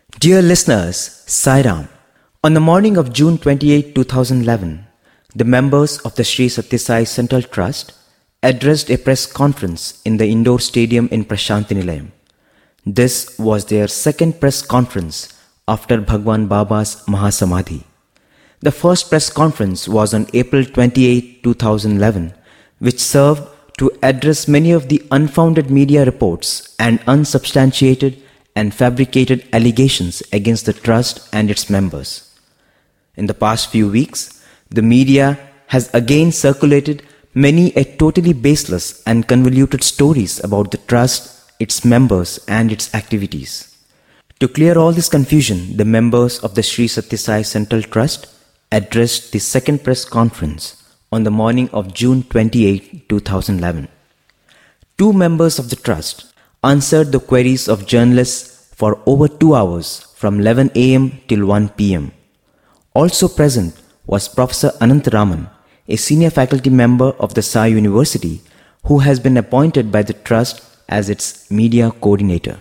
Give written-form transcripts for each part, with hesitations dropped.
Dear listeners, Sai Ram. On the morning of June 28, 2011, the members of the Sri Sathya Sai Central Trust addressed a press conference in the indoor stadium in Prashanti Nilayam. This was their second press conference after Bhagwan Baba's Mahasamadhi. The first press conference was on April 28, 2011, which served to address many of the unfounded media reports and unsubstantiated and fabricated allegations against the trust and its members. In the past few weeks, the media has again circulated many totally baseless and convoluted stories about the trust, its members and its activities. To clear all this confusion, the members of the Sri Sathya Sai Central Trust addressed the second press conference on the morning of June 28, 2011. Two members of the trust answered the queries of journalists for over 2 hours from 11 a.m. till 1 p.m. Also present was Professor Anantharaman, a senior faculty member of the Sai University who has been appointed by the trust as its media coordinator.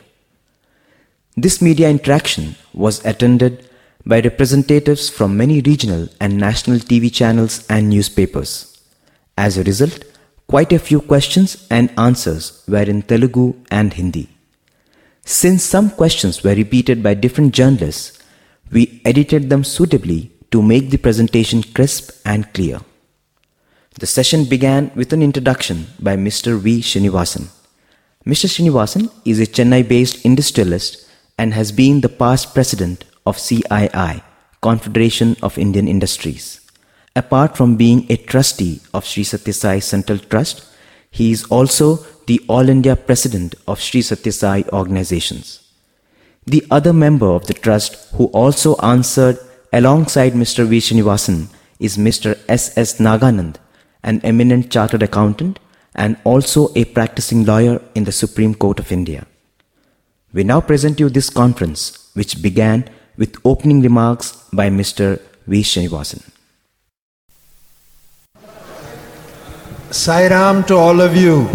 This media interaction was attended by representatives from many regional and national TV channels and newspapers. As a result, quite a few questions and answers were in Telugu and Hindi. Since some questions were repeated by different journalists, we edited them suitably to make the presentation crisp and clear. The session began with an introduction by Mr. V. Srinivasan. Mr. Srinivasan is a Chennai-based industrialist and has been the past president of CII, Confederation of Indian Industries. Apart from being a trustee of Sri Sathya Sai Central Trust, he is also the All India President of Sri Sathya Sai organizations. The other member of the trust who also answered alongside Mr. V. Srinivasan is Mr. S.S. Naganand, an eminent chartered accountant and also a practicing lawyer in the Supreme Court of India. We now present you this conference, which began with opening remarks by Mr. V. Srinivasan. Sai Ram to all of you.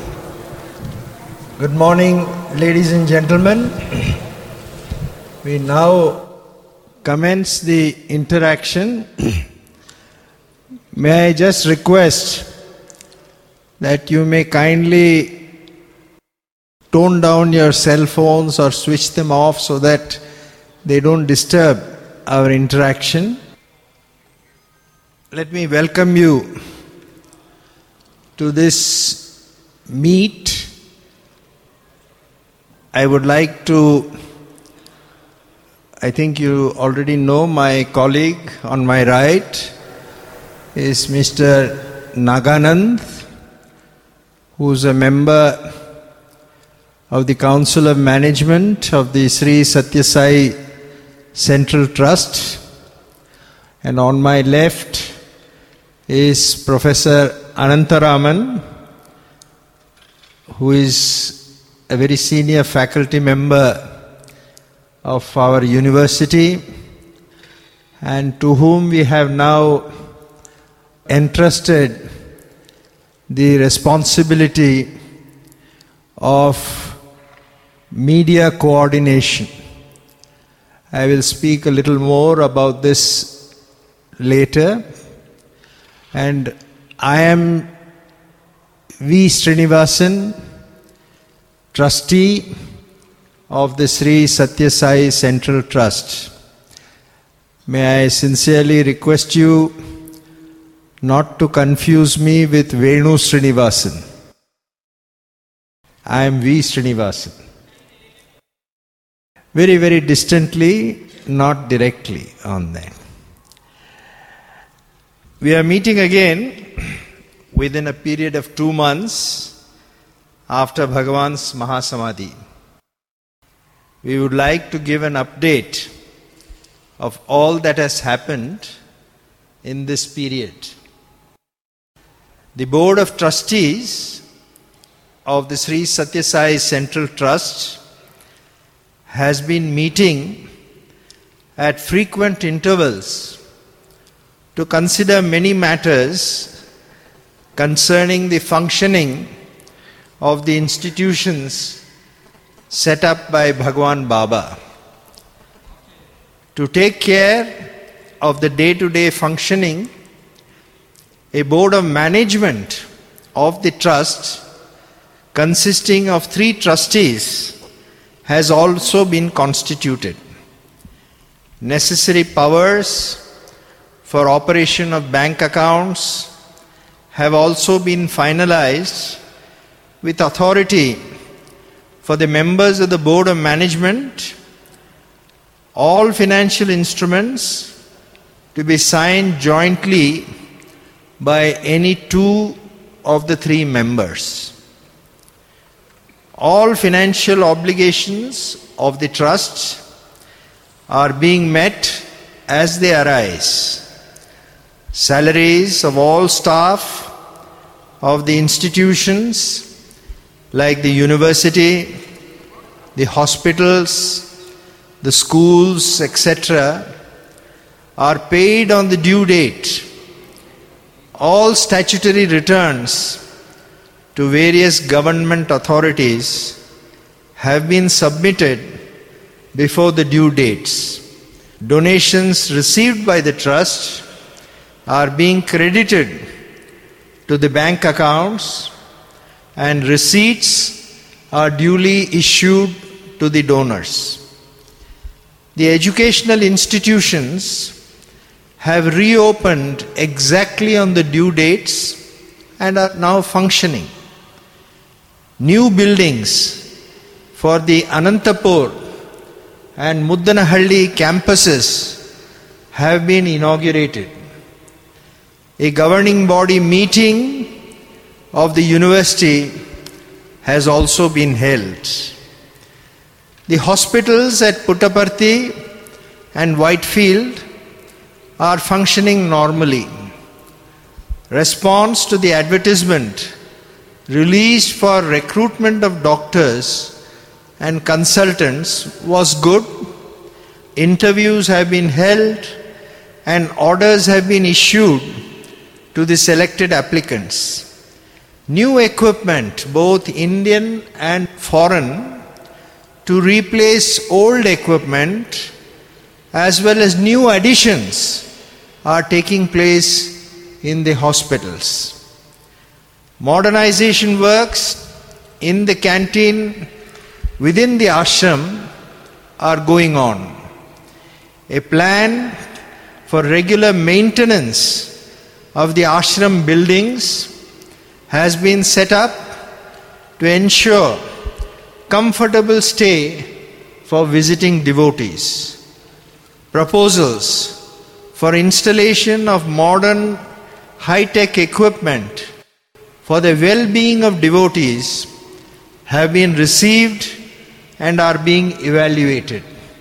Good morning, ladies and gentlemen. We now commence the interaction. May I just request that you may kindly tone down your cell phones or switch them off so that they don't disturb our interaction. Let me welcome you to this meet. I would like to, I think you already know my colleague on my right is Mr. Naganand, who is a member of the Council of Management of the Sri Sathya Sai Central Trust. And on my left is Professor Anantharaman, who is a very senior faculty member of our university and to whom we have now entrusted the responsibility of media coordination. I will speak a little more about this later. And I am V. Srinivasan, trustee of the Sri Sathya Sai Central Trust. May I sincerely request you not to confuse me with Venu Srinivasan. I am V. Srinivasan. Very, very distantly, not directly on that. We are meeting again within a period of 2 months after Bhagavan's Mahasamadhi. We would like to give an update of all that has happened in this period. The Board of Trustees of the Sri Sathya Sai Central Trust has been meeting at frequent intervals to consider many matters concerning the functioning of the institutions set up by Bhagwan Baba. to take care of the day-to-day functioning, a board of management of the trust consisting of 3 trustees has also been constituted. Necessary powers for operation of bank accounts have also been finalized, with authority for the members of the board of management, all financial instruments to be signed jointly by any 2 of the 3 members. All financial obligations of the trust are being met as they arise. Salaries of all staff of the institutions like the university, the hospitals, the schools, etc., are paid on the due date. All statutory returns to various government authorities have been submitted before the due dates. Donations received by the trust are being credited to the bank accounts, and receipts are duly issued to the donors. The educational institutions have reopened exactly on the due dates and are now functioning. New buildings for the Anantapur and Muddanahalli campuses have been inaugurated. A governing body meeting of the university has also been held. The hospitals at Puttaparthi and Whitefield are functioning normally. Response to the advertisement released for recruitment of doctors and consultants was good. Interviews have been held and orders have been issued to the selected applicants. New equipment, both Indian and foreign, to replace old equipment as well as new additions are taking place in the hospitals. Modernization works in the canteen within the ashram are going on. A plan for regular maintenance of the ashram buildings has been set up to ensure comfortable stay for visiting devotees. Proposals for installation of modern high-tech equipment for the well-being of devotees have been received and are being evaluated.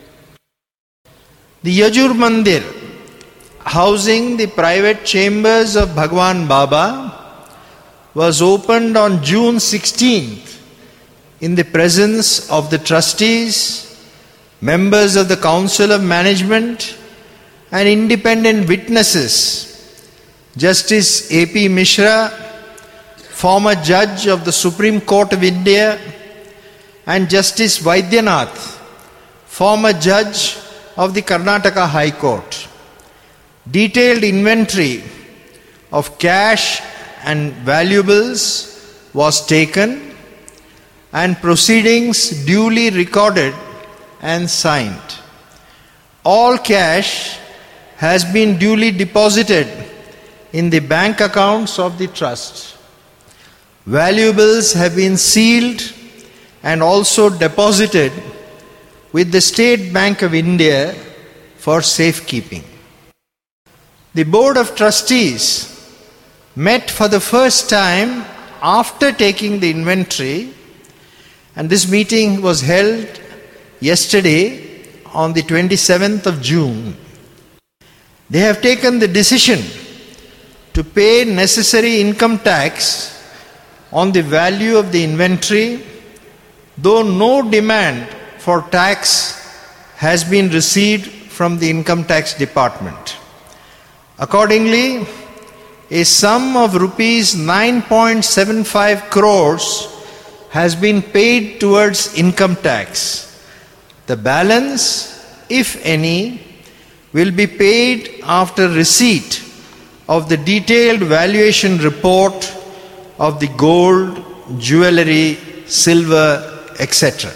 The Yajur Mandir, housing the private chambers of Bhagwan Baba, was opened on June 16th in the presence of the trustees, members of the Council of Management and independent witnesses, Justice A.P. Mishra, former Judge of the Supreme Court of India, and Justice Vaidyanath, former Judge of the Karnataka High Court. Detailed inventory of cash and valuables was taken and proceedings duly recorded and signed. All cash has been duly deposited in the bank accounts of the trust. Valuables have been sealed and also deposited with the State Bank of India for safekeeping. The Board of Trustees met for the first time after taking the inventory, and this meeting was held yesterday on the 27th of June. They have taken the decision to pay necessary income tax on the value of the inventory, though no demand for tax has been received from the Income Tax Department. Accordingly, a sum of rupees 9.75 crores has been paid towards income tax. The balance, if any, will be paid after receipt of the detailed valuation report of the gold, jewellery, silver, etc.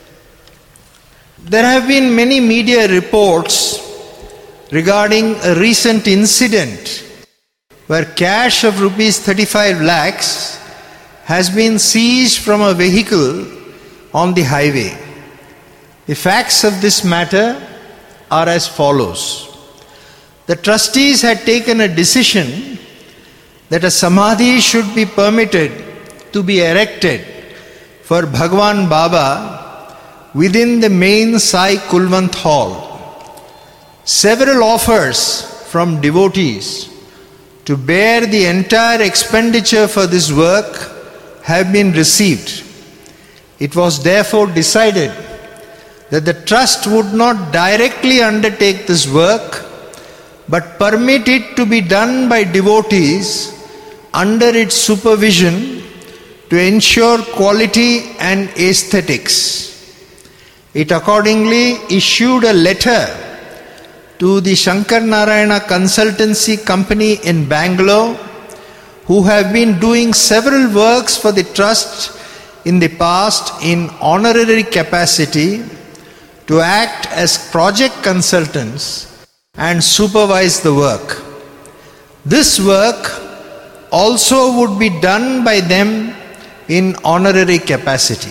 There have been many media reports regarding a recent incident where cash of rupees 35 lakhs has been seized from a vehicle on the highway. The facts of this matter are as follows. The trustees had taken a decision that a samadhi should be permitted to be erected for Bhagwan Baba within the main Sai Kulwant Hall. Several offers from devotees to bear the entire expenditure for this work have been received. It was therefore decided that the trust would not directly undertake this work, but permit it to be done by devotees under its supervision to ensure quality and aesthetics. It accordingly issued a letter to the Shankar Narayana Consultancy Company in Bangalore, who have been doing several works for the trust in the past in honorary capacity, to act as project consultants and supervise the work. This work also would be done by them in honorary capacity.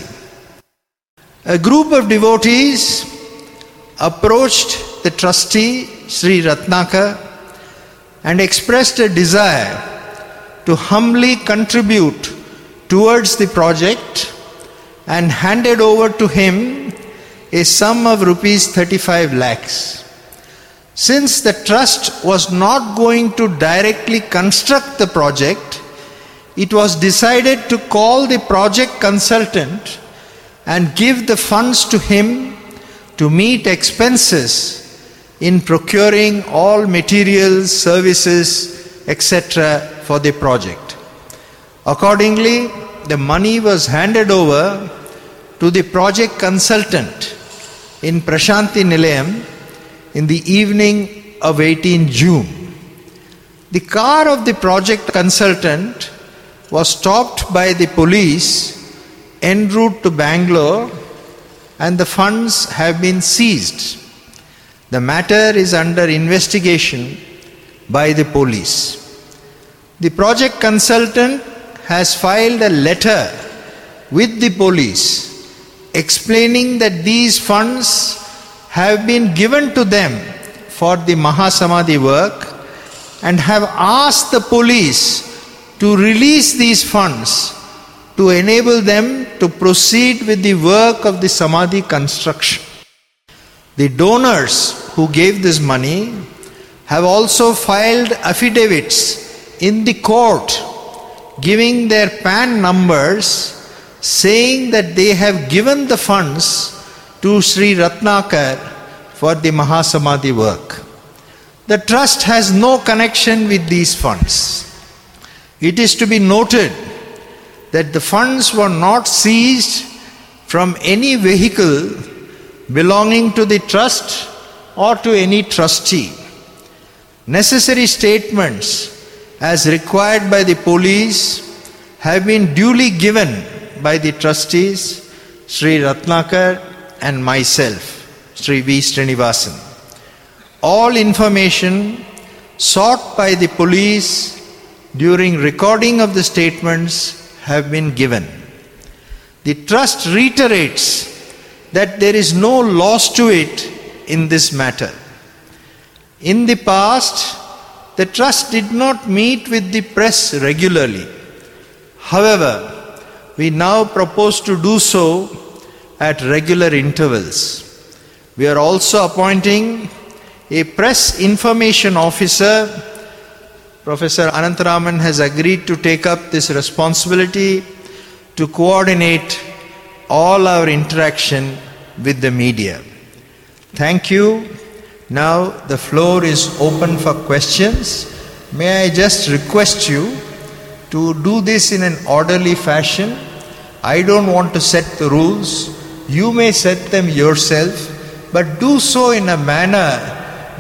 A group of devotees approached the trustee, Sri Ratnakar, and expressed a desire to humbly contribute towards the project and handed over to him a sum of rupees 35 lakhs. Since the trust was not going to directly construct the project, it was decided to call the project consultant and give the funds to him to meet expenses in procuring all materials, services, etc. for the project. Accordingly, the money was handed over to the project consultant in Prashanti Nilayam in the evening of 18 June. The car of the project consultant was stopped by the police en route to Bangalore, and the funds have been seized. The matter is under investigation by the police. The project consultant has filed a letter with the police explaining that these funds have been given to them for the Mahasamadhi work and have asked the police to release these funds to enable them to proceed with the work of the Samadhi construction. The donors who gave this money have also filed affidavits in the court giving their PAN numbers, saying that they have given the funds to Sri Ratnakar for the Mahasamadhi work. The trust has no connection with these funds. It is to be noted that the funds were not seized from any vehicle belonging to the trust or to any trustee. Necessary statements as required by the police have been duly given by the trustees, Sri Ratnakar and myself, Sri V. Srinivasan. All information sought by the police during recording of the statements have been given. The trust reiterates that there is no loss to it in this matter. In the past, the trust did not meet with the press regularly. However, we now propose to do so at regular intervals. We are also appointing a press information officer. Professor Anantaraman has agreed to take up this responsibility to coordinate all our interaction with the media. Thank you. Now the floor is open for questions. May I just request you to do this in an orderly fashion. I don't want to set the rules. You may set them yourself, but do so in a manner that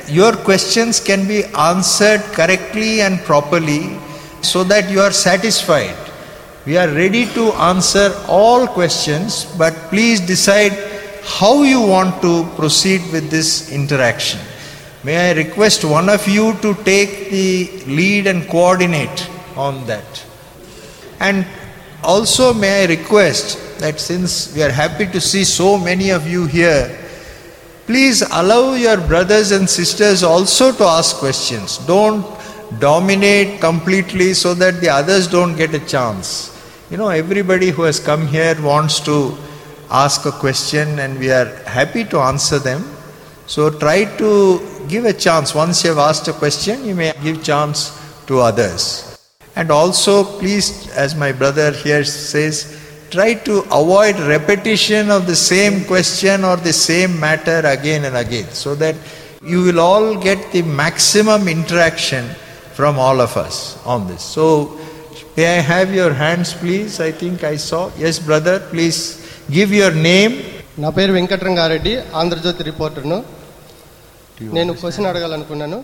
your questions can be answered correctly and properly so that you are satisfied. We are ready to answer all questions, but please decide how you want to proceed with this interaction. May I request one of you to take the lead and coordinate on that. And also may I request that since we are happy to see so many of you here, please allow your brothers and sisters also to ask questions. Don't dominate completely so that the others don't get a chance. Everybody who has come here wants to ask a question and we are happy to answer them. So try to give a chance. Once you have asked a question, you may give chance to others. And also please, as my brother here says, try to avoid repetition of the same question or the same matter again and again, so that you will all get the maximum interaction from all of us on this. So may I have your hands please? I think I saw. Yes brother, please give your name. నా పేరు వెంకటరంగారెడ్డి, ఆంధ్రజ్యోతి రిపోర్టర్ను. నేను question అడగాలనుకున్నాను.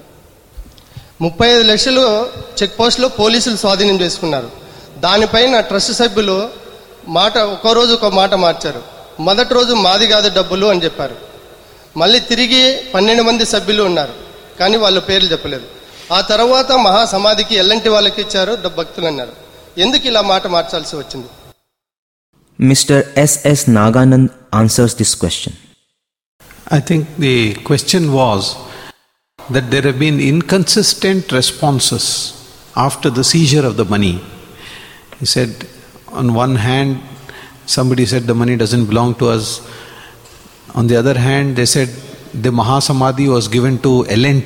35 లక్షలు check పోస్టులో పోలీసులు స్వాధీనం చేసుకున్నారు. దానిపైన trust సభ్యులు ఒక్కో రోజు ఒక మాట మార్చారు. మొదటి రోజు మాది కాదు డబ్బులు అని చెప్పారు. మళ్ళీ తిరిగి 12 మంది సభ్యులు ఉన్నారు, కానీ వాళ్ళ పేర్లు చెప్పలేదు. ఆ తర్వాత మహాసమాధికి ఎల్లంటి వాళ్ళకి ఇచ్చారు, భక్తులు అన్నారు. ఎందుకు ఇలా మాట మార్చాల్సి వచ్చింది? Mr. S.S. Naganand answers this question. I think the question was that there have been inconsistent responses after the seizure of the money. He said, on one hand, somebody said the money doesn't belong to us. On the other hand, they said the Mahasamadhi was given to L&T.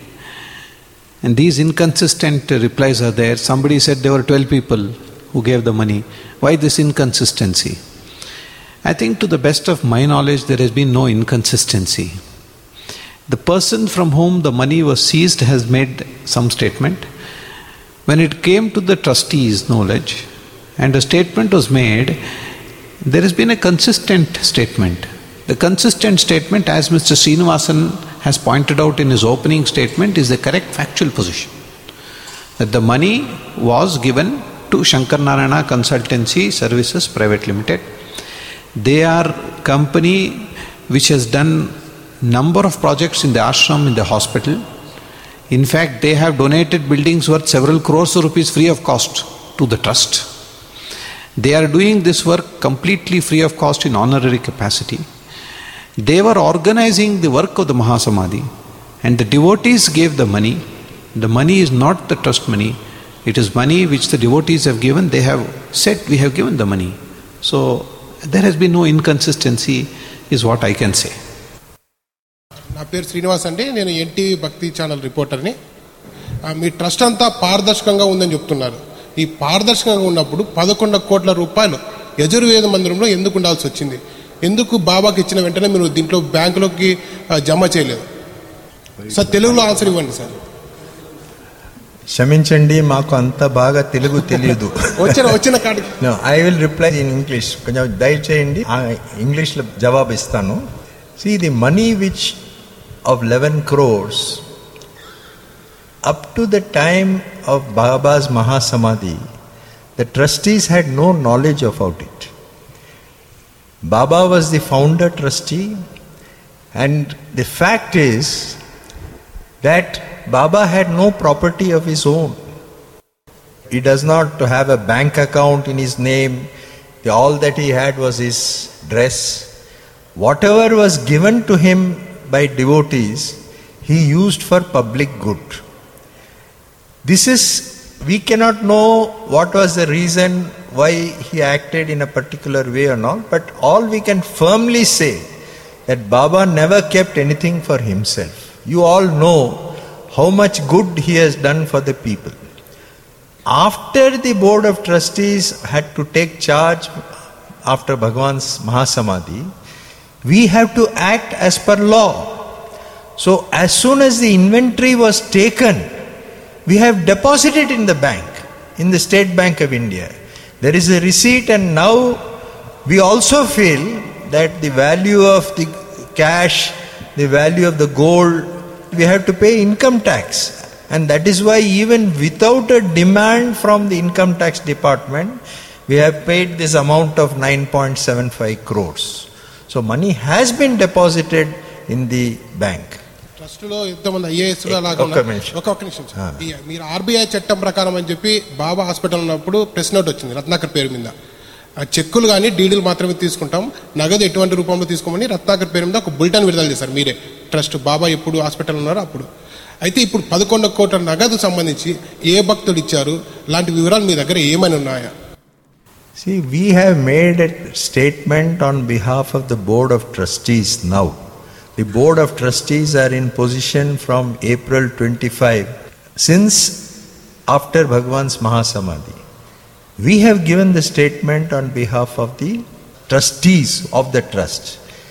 And these inconsistent replies are there. Somebody said there were 12 people who gave the money. Why this inconsistency? I think to the best of my knowledge, there has been no inconsistency. The person from whom the money was seized has made some statement. When it came to the trustees' knowledge and a statement was made, there has been a consistent statement. The consistent statement, as Mr. Srinivasan has pointed out in his opening statement, is the correct factual position. That the money was given to Shankar Narayana Consultancy Services Private Limited. They are company which has done number of projects in the ashram, in the hospital. In fact, they have donated buildings worth several crores of rupees free of cost to the trust. They are doing this work completely free of cost in honorary capacity. They were organizing the work of the Mahasamadhi, and the devotees gave the money. The money is not the trust money. It is money which the devotees have given. They have said, we have given the money. So there has been no inconsistency, is what I can say. నా పేరు శ్రీనివాస్ అండి, నేను NTV భక్తి channel రిపోర్టర్ని. మీ trust అంతా పారదర్శకంగా ఉందని చెప్తున్నారు. ఈ పారదర్శకంగా ఉన్నప్పుడు 11 కోట్ల రూపాయలు యజుర్వేద మందిరంలో ఎందుకు ఉండాల్సి వచ్చింది? ఎందుకు బాబాకి ఇచ్చిన వెంటనే మీరు దీంట్లో బ్యాంకులోకి జమ చేయలేదు? సార్ తెలుగులో ఆన్సర్ ఇవ్వండి సార్. క్షమించండి, మాకు అంత బాగా తెలుగు తెలియదు. వచ్చిన కాడికి I will reply in English. కొంచెం దయచేయండి, ఇంగ్లీష్లో జవాబు ఇస్తాను. See, the money which of 11 crores up to the time of Baba's Mahasamadhi, the trustees had no knowledge about it. Baba was the founder trustee, and the fact is that Baba had no property of his own. He does not have a bank account in his name. All that he had was his dress. Whatever was given to him by devotees, he used for public good. We cannot know what was the reason why he acted in a particular way or not, but all we can firmly say that Baba never kept anything for himself. You all know how much good he has done for the people. After the board of trustees had to take charge after Bhagwan's Mahasamadhi, we have to act as per law. So as soon as the inventory was taken, we have deposited in the bank, in the State Bank of India. There is a receipt, and now we also feel that the value of the cash, the value of the gold we have to pay income tax. And that is why even without a demand from the income tax department, we have paid this amount of 9.75 crores. So money has been deposited in the bank. ట్రస్ట్లో ఎంతమంది ఐఏఎస్లు అలాగే ఒక్క నిమిషం sir. మీరు RBI చట్టం ప్రకారం అని చెప్పి బాబా హాస్పిటల్ ఉన్నప్పుడు ప్రెస్ నోట్ వచ్చింది రత్నాకర్ పేరు మీద. ఆ చెక్కులు కానీ డీడీలు మాత్రమే తీసుకుంటాం, నగదు ఎటువంటి రూపంలో తీసుకోమని రత్నాకర్ పేరు మీద ఒక బులెటిన్ విడుదల చేశారు మీరే. ట్రస్ట్ బాబా ఎప్పుడు హాస్పిటల్ ఉన్నారో అప్పుడు. అయితే ఇప్పుడు 11 కోట్ల నగదు సంబంధించి ఏ భక్తుడు ఇచ్చారు, లాంటి వివరాలు మీ దగ్గర ఏమైనా ఉన్నాయా? See, we have made a statement on behalf of the Board of Trustees now. The Board of Trustees are in position from April 25, since after Bhagwan's Mahasamadhi. We have given the statement on behalf of the trustees of the trust.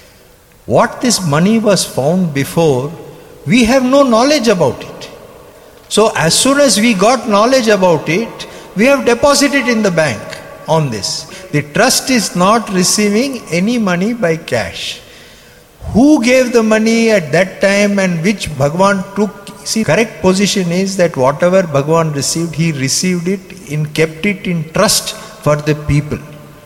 What this money was found before, we have no knowledge about it. So as soon as we got knowledge about it, we have deposited in the bank on this. The trust is not receiving any money by cash. Who gave the money at that time and which Bhagwan took? See, correct position is that whatever Bhagwan received, he received it and kept it in trust for the people.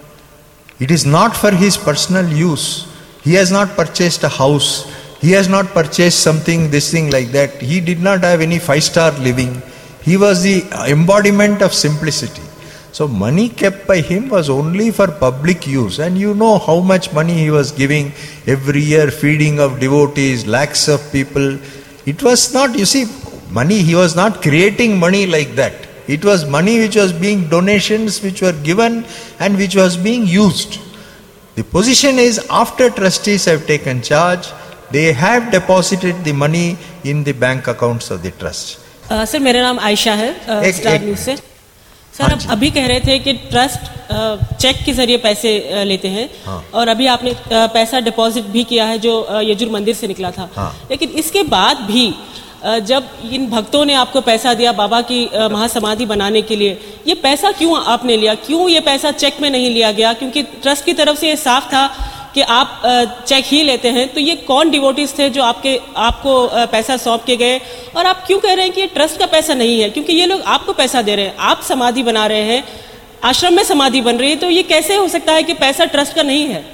It is not for his personal use. He has not purchased a house. He has not purchased something, this thing like that. He did not have any 5-star living. He was the embodiment of simplicity. So money kept by him was only for public use. And you know how much money he was giving every year, feeding of devotees, lakhs of people. It was not, you see, money, he was not creating money like that. It was money which was being donations which were given and which was being used. The position is, after trustees have taken charge, they have deposited the money in the bank accounts of the trust. Sir मेरा नाम आयशा है, star news से. Sir आप अभी कह रहे थे कि ट्रस्ट चेक के जरिए पैसे लेते हैं. हाँ. और अभी आपने पैसा डिपॉजिट भी किया है जो यजुर मंदिर से निकला था. हाँ. लेकिन इसके बाद भी जब इन भक्तों ने आपको पैसा दिया बाबा की महासमाधि बनाने के लिए, ये पैसा क्यों आपने लिया? क्यों ये पैसा चेक में नहीं लिया गया? क्योंकि ट्रस्ट की तरफ से ये साफ था कि आप चेक ही लेते हैं. तो ये कौन डिवोटीज थे जो आपको पैसा सौंप के गए? और आप क्यों कह रहे हैं कि ये ट्रस्ट का पैसा नहीं है? क्योंकि ये लोग आपको पैसा दे रहे हैं, आप समाधि बना रहे हैं, आश्रम में समाधि बन रही है, तो ये कैसे हो सकता है कि पैसा ट्रस्ट का नहीं है?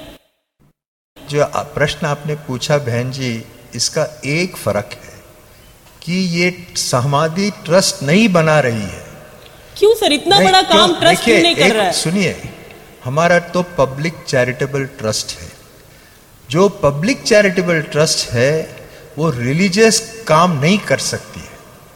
जो प्रश्न आपने पूछा बहन जी, इसका एक फर्क है कि ये समाधि ट्रस्ट नहीं बना रही है. क्यों सर, इतना बड़ा काम ट्रस्ट क्यों नहीं कर रहा है? सुनिए, हमारा तो पब्लिक चैरिटेबल ट्रस्ट है. जो पब्लिक चैरिटेबल ट्रस्ट है वो रिलीजियस काम नहीं कर सकती है.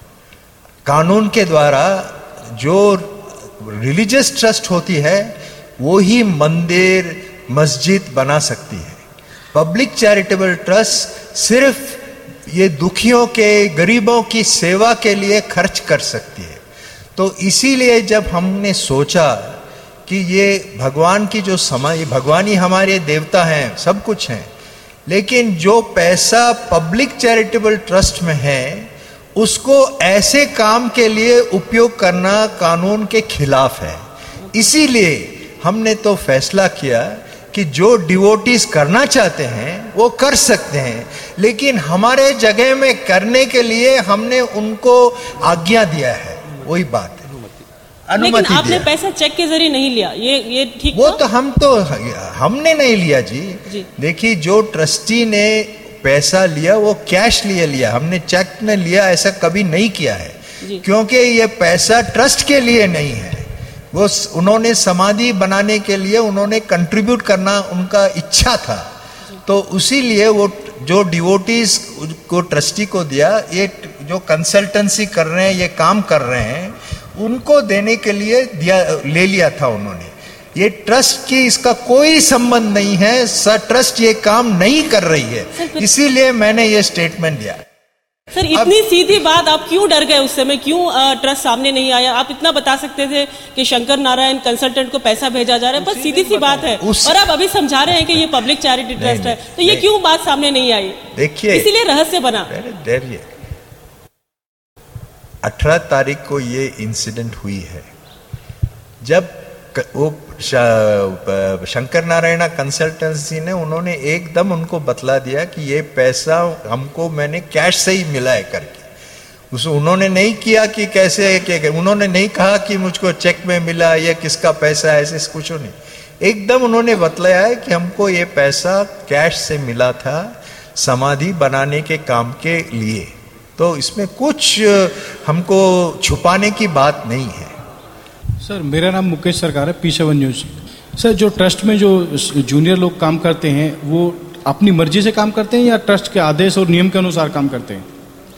कानून के द्वारा जो रिलीजियस ट्रस्ट होती है वो ही मंदिर मस्जिद बना सकती है. पब्लिक चैरिटेबल ट्रस्ट सिर्फ ये दुखियों के, गरीबों की सेवा के लिए खर्च कर सकती है. तो इसीलिए जब हमने सोचा कि ये भगवान की जो ये भगवान ही हमारे देवता हैं, सब कुछ हैं, लेकिन जो पैसा पब्लिक चैरिटेबल ट्रस्ट में है उसको ऐसे काम के लिए उपयोग करना कानून के खिलाफ है. इसीलिए हमने तो फैसला किया कि जो डिवोटीज करना चाहते हैं वो कर सकते हैं, लेकिन हमारे जगह में करने के लिए हमने उनको आज्ञा दिया है. वही बात है, लेकिन आपने पैसा चेक के जरिए नहीं लिया, ये ठीक? वो तो हमने नहीं लिया जी. देखिए, जो ट्रस्टी ने पैसा लिया वो कैश लिया, हमने चेक में लिया ऐसा कभी नहीं किया है. क्योंकि ये पैसा ट्रस्ट के लिए नहीं है. वो उन्होंने समाधि बनाने के लिए उन्होंने कंट्रीब्यूट करना उनका इच्छा था. तो उसीलिए वो जो डिवोटीज को ट्रस्टी को दिया, ये जो कंसल्टेंसी कर रहे हैं, ये काम कर रहे हैं, उनको देने के लिए ले लिया था उन्होंने. ये ट्रस्ट की इसका कोई संबंध नहीं है. ट्रस्ट ये काम नहीं कर रही है, इसीलिए मैंने ये स्टेटमेंट दिया. सर इतनी सीधी बात, आप क्यों डर गए उस समय? क्यों ट्रस्ट सामने नहीं आया? आप इतना बता सकते थे कि शंकर नारायण कंसल्टेंट को पैसा भेजा जा रहा है, बस सीधी सी बात है. और आप अभी समझा रहे हैं कि ये पब्लिक चैरिटी ट्रस्ट है, तो ये क्यों बात सामने नहीं आई? देखिए, इसीलिए रहस्य बना. 18 तारीख को ये इंसिडेंट हुई है. जब वो शंकर नारायण कंसल्टेंसी ने उन्होंने एकदम उनको बतला दिया कि ये पैसा हमको मैंने कैश से ही मिला है करके। उन्होंने नहीं किया कि कैसे, उन्होंने नहीं कहा कि मुझको चेक में मिला, ये किसका पैसा है, ऐसे कुछ नहीं। एकदम उन्होंने बतलाया है कि हमको ये पैसा कैश से मिला था समाधि बनाने के काम के लिए। तो इसमें कुछ हमको छुपाने की बात नहीं है। सर, मेरा नाम मुकेश सरकार है, P7 न्यूज। सर, जो ट्रस्ट में जो जूनियर लोग काम करते हैं वो अपनी मर्जी से काम करते हैं या ट्रस्ट के आदेश और नियम के अनुसार काम करते हैं?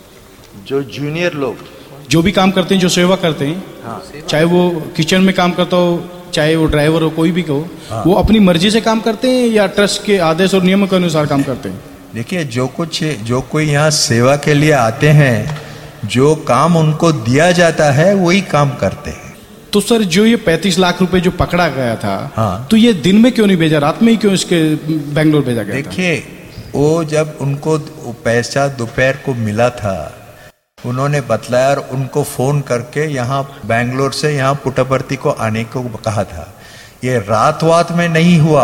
जो जूनियर लोग जो भी काम करते हैं, जो सेवा करते हैं, हाँ, चाहे वो किचन में काम करता हो, चाहे वो ड्राइवर हो, कोई भी हो, हाँ, वो अपनी मर्जी से काम करते हैं या ट्रस्ट के आदेश और नियमों के अनुसार काम करते हैं? देखिए, जो कोई यहाँ सेवा के लिए आते हैं, जो काम उनको दिया जाता है वही काम करते हैं। तो सर, जो ये 35 लाख रुपए जो पकड़ा गया था, हाँ, तो ये दिन में क्यों नहीं भेजा, रात में ही क्यों इसके बेंगलोर भेजा गया? देखिए, वो जब उनको पैसा दोपहर को मिला था, उन्होंने बतलाया और उनको फोन करके यहाँ बेंगलोर से यहाँ पुट्टपर्ती को आने को कहा था। ये रात में नहीं हुआ,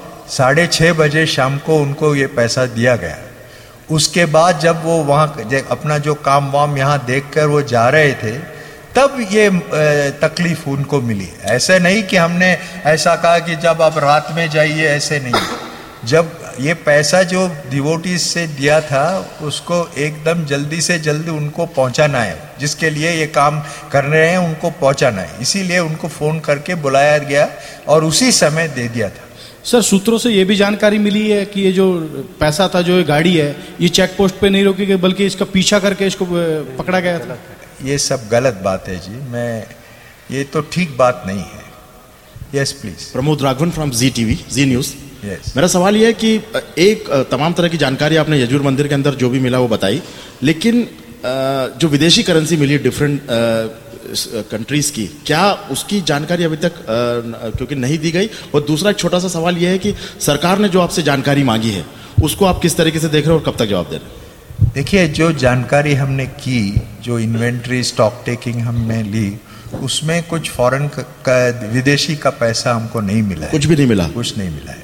6:30 बजे शाम को उनको ये पैसा दिया गया। उसके बाद जब वो वहाँ अपना जो काम वाम यहाँ देखकर वो जा रहे थे, तब ये तकलीफ उनको मिली। ऐसे नहीं कि हमने ऐसा कहा कि जब आप रात में जाइए, ऐसे नहीं। जब ये पैसा जो डिवोटीज से दिया था, उसको एकदम जल्दी से जल्दी उनको पहुंचाना है, जिसके लिए ये काम कर रहे हैं उनको पहुंचाना है, इसीलिए उनको फोन करके बुलाया गया और उसी समय दे दिया था। सर, सूत्रों से ये भी जानकारी मिली है कि ये जो पैसा था, जो ये गाड़ी है, ये चेक पोस्ट पे नहीं रोकी गई, बल्कि इसका पीछा करके इसको पकड़ा गया था। ये सब गलत बात है जी, ये तो ठीक बात नहीं है। Yes please. Pramod Raghavan from Zee News. Yes. मेरा सवाल यह है कि एक तमाम तरह की जानकारी आपने यजुर मंदिर के अंदर जो भी मिला वो बताई, लेकिन जो विदेशी करेंसी मिली डिफरेंट कंट्रीज की, क्या उसकी जानकारी अभी तक क्योंकि नहीं दी गई? और दूसरा एक छोटा सा सवाल यह है कि सरकार ने जो आपसे जानकारी मांगी है, उसको आप किस तरीके से देख रहे हो और कब तक जवाब दे रहे हैं? देखिए, जो जानकारी हमने की, जो इन्वेंट्री स्टॉक टेकिंग हमने ली, उसमें कुछ फॉरेन का विदेशी का पैसा हमको नहीं मिला है। कुछ भी नहीं मिला? कुछ नहीं मिला है।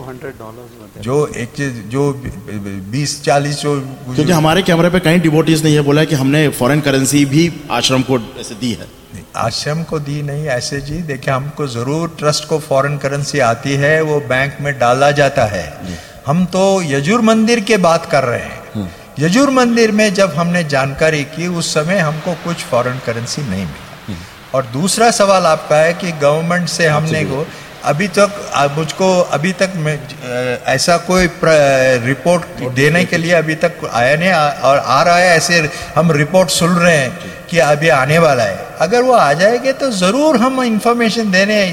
जो एक चीज जो 20-40 जो, क्योंकि हमारे कैमरे पे कहीं डिवोटीज ने ये बोला है कि हमने फॉरेन करेंसी भी आश्रम को ऐसे दी है। आश्रम को दी नहीं ऐसे जी। देखिए, हमको जरूर ट्रस्ट को फॉरेन करेंसी आती है, वो बैंक में डाला जाता है। हम तो यजुर मंदिर के बात कर रहे हैं। यजुर मंदिर में जब हमने जानकारी की, उस समय हमको कुछ फॉरेन करेंसी नहीं मिली। और दूसरा सवाल आपका है कि गवर्नमेंट से हमने को अभी तक ऐसा कोई रिपोर्ट देने के लिए अभी तक आया नहीं, और आ रहा है, ऐसे हम रिपोर्ट सुन रहे हैं कि अभी आने वाला है। अगर वो आ जाएंगे तो जरूर हम इंफॉर्मेशन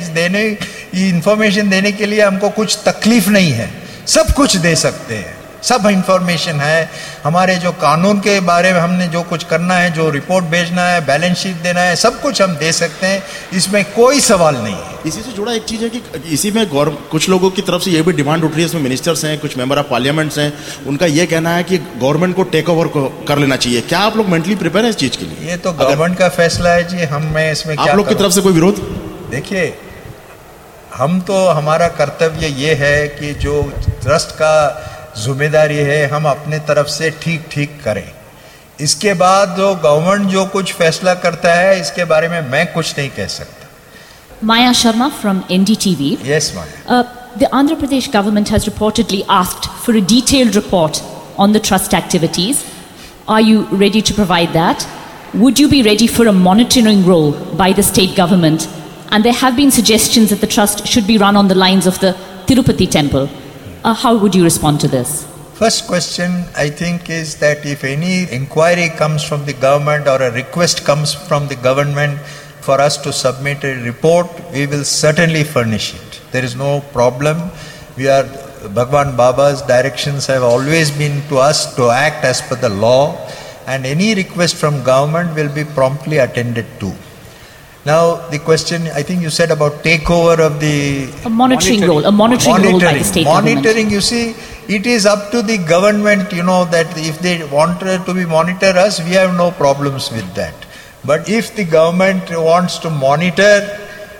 देने के लिए हमको कुछ तकलीफ नहीं है, सब कुछ दे सकते हैं। सब इंफॉर्मेशन है, हमारे जो कानून के बारे में हमने जो कुछ करना है, जो रिपोर्ट भेजना है, बैलेंस शीट देना है, सब कुछ हम दे सकते हैं, इसमें कोई सवाल नहीं है। इसी से जुड़ा एक चीज़ है कि इसी में कुछ लोगों की तरफ से ये भी डिमांड उठ रही है, इसमें मिनिस्टर्स हैं, कुछ मेंबर ऑफ पार्लियामेंट्स हैं, उनका ये कहना है कि गवर्नमेंट को टेक ओवर कर लेना चाहिए। क्या आप लोग मेंटली प्रिपेयर है इस चीज़ के लिए? ये तो गवर्नमेंट का फैसला है जी, मैं इसमें आप लोग की तरफ से कोई विरोध? देखिए, हम तो, हमारा कर्तव्य ये है कि जो ट्रस्ट का जिम्मेदारी है, हम अपने तरफ से ठीक करें। इसके बाद जो गवर्नमेंट जो कुछ फैसला करता है, इसके बारे में मैं कुछ नहीं कह सकता। Maya Sharma from NDTV. Yes, Maya. The Andhra Pradesh government has reportedly asked for a detailed report on the trust activities. Are you ready to provide that? Would you be ready for a monitoring role by the state government? And there have been suggestions that the trust should be run on the lines of the Tirupati temple. How would you respond to this? First question, I think, is that if any inquiry comes from the government or a request comes from the government for us to submit a report, we will certainly furnish it. There is no problem. Bhagwan Baba's directions have always been to us to act as per the law, and any request from government will be promptly attended to. Now, the question, I think you said about takeover of the... A monitoring role by the state government. Monitoring, you see, it is up to the government, that if they want to monitor us, we have no problems with that. But if the government wants to monitor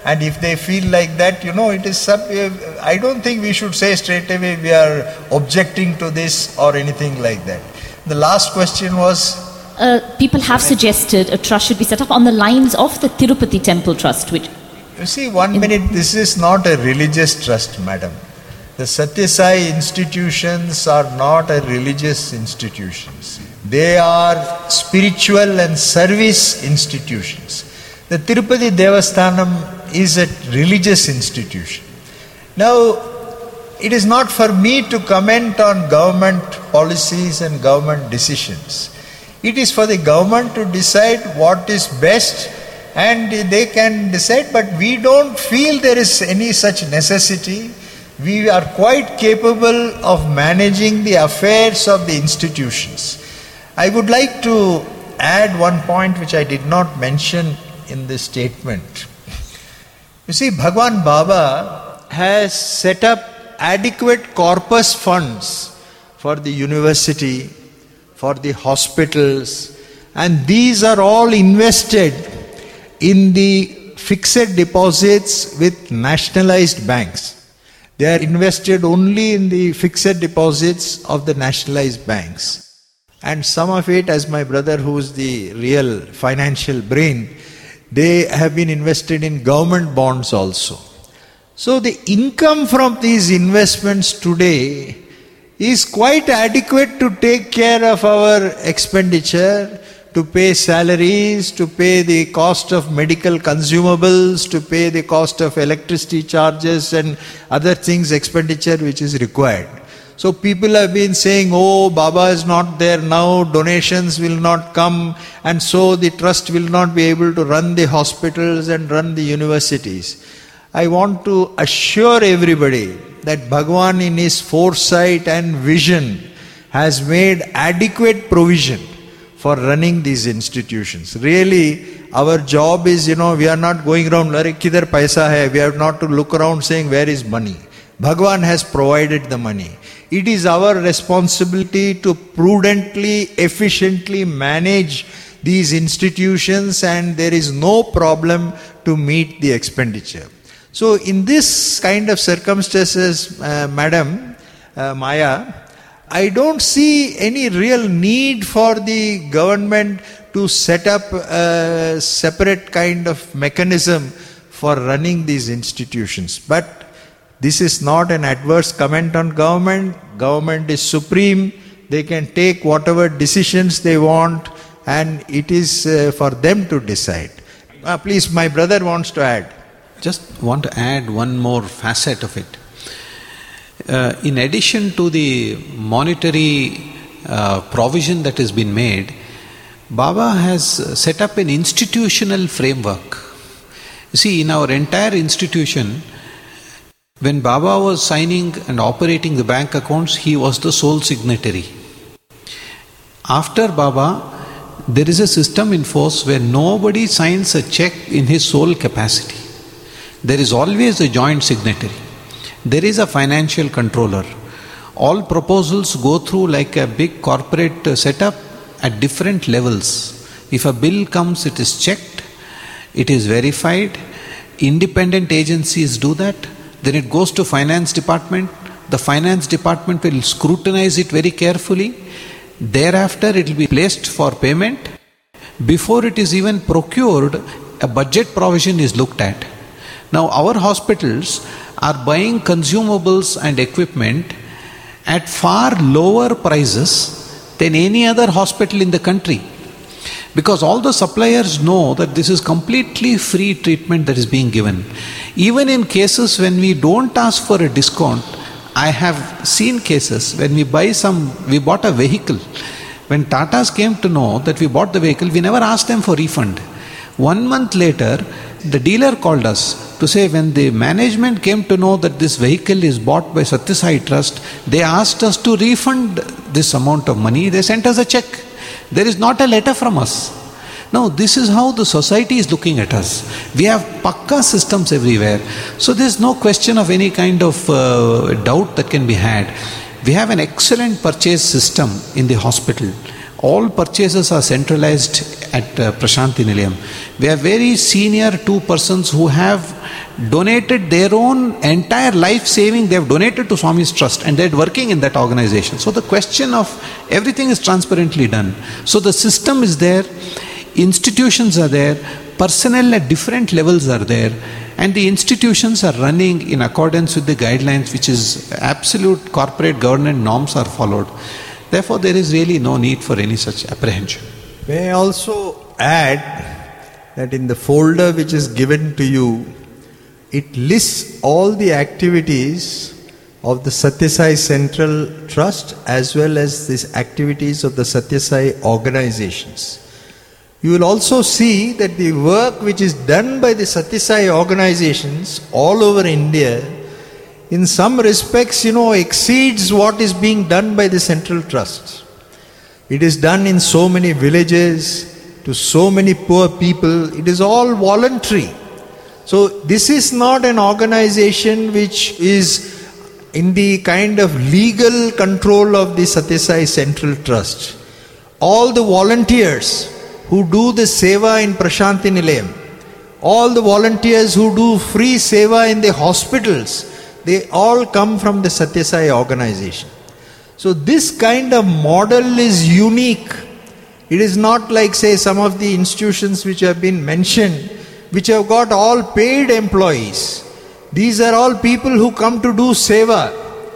and if they feel like that, it is I don't think we should say straight away we are objecting to this or anything like that. The last question was? People have suggested a trust should be set up on the lines of the Tirupati Temple Trust. Which, you see, 1 minute, this is not a religious trust, madam. The Satya Sai institutions are not a religious institutions. They are spiritual and service institutions. The Tirupati Devasthanam is a religious institution. Now, it is not for me to comment on government policies and government decisions. It is for the government to decide what is best, and they can decide, but we don't feel there is any such necessity. We are quite capable of managing the affairs of the institutions. I would like to add one point which I did not mention in this statement. You see, Bhagwan Baba has set up adequate corpus funds for the university, for the hospitals, and these are all invested in the fixed deposits with nationalized banks. They are invested only in the fixed deposits of the nationalized banks. And some of it, as my brother who is the real financial brain, they have been invested in government bonds also. So the income from these investments today is quite adequate to take care of our expenditure, to pay salaries, to pay the cost of medical consumables, to pay the cost of electricity charges and other things, expenditure which is required. So people have been saying, oh, Baba is not there now, donations will not come, and so the trust will not be able to run the hospitals and run the universities. I want to assure everybody that Bhagwan in his foresight and vision has made adequate provision for running these institutions. Really, our job is, we are not going around, "Are kidhar paisa hai?" We have not to look around saying, where is money? Bhagwan has provided the money. It is our responsibility to prudently, efficiently manage these institutions, and there is no problem to meet the expenditure. So in this kind of circumstances, Madam Maya, I don't see any real need for the government to set up a separate kind of mechanism for running these institutions. But this is not an adverse comment on government. Government is supreme. They can take whatever decisions they want, and it is for them to decide. Please, my brother wants to add. Just want to add one more facet of it. In addition to the monetary provision that has been made, Baba has set up an institutional framework. You see, in our entire institution, when Baba was signing and operating the bank accounts, he was the sole signatory. After Baba, there is a system in force where nobody signs a check in his sole capacity. There is always a joint signatory. There is a financial controller. All proposals go through like a big corporate setup at different levels. If a bill comes, it is checked, it is verified. Independent agencies do that. Then it goes to finance department. The finance department will scrutinize it very carefully. Thereafter it will be placed for payment. Before it is even procured, a budget provision is looked at. Now our hospitals are buying consumables and equipment at far lower prices than any other hospital in the country. Because all the suppliers know that this is completely free treatment that is being given. Even in cases when we don't ask for a discount, I have seen cases when we bought a vehicle. When Tatas came to know that we bought the vehicle, we never asked them for refund. 1 month later, the dealer called us to say when the management came to know that this vehicle is bought by Satya Sai Trust, they asked us to refund this amount of money. They sent us a check. There is not a letter from us. Now this is how the society is looking at us. We have pakka systems everywhere. So there is no question of any kind of doubt that can be had. We have an excellent purchase system in the hospital. All purchases are centralized at Prashanti Nilayam. We have very senior 2 persons who have donated their own entire life saving. They have donated to Swami's trust and they are working in that organization. So the question of everything is transparently done. So the system is there, institutions are there, personnel at different levels are there, and the institutions are running in accordance with the guidelines, which is absolute corporate governance norms are followed. Therefore, there is really no need for any such apprehension. May I also add that in the folder which is given to you, it lists all the activities of the Satya Sai Central Trust as well as these activities of the Satya Sai organizations. You will also see that the work which is done by the Satya Sai organizations all over India, in some respects, exceeds what is being done by the Central Trust. It is done in so many villages, to so many poor people. It is all voluntary. So this is not an organization which is in the kind of legal control of the Satya Sai Central Trust. All the volunteers who do the seva in Prashanti Nilayam, all the volunteers who do free seva in the hospitals, they all come from the Satya Sai organization. So this kind of model is unique. It is not like, say, some of the institutions which have been mentioned, which have got all paid employees. These are all people who come to do seva.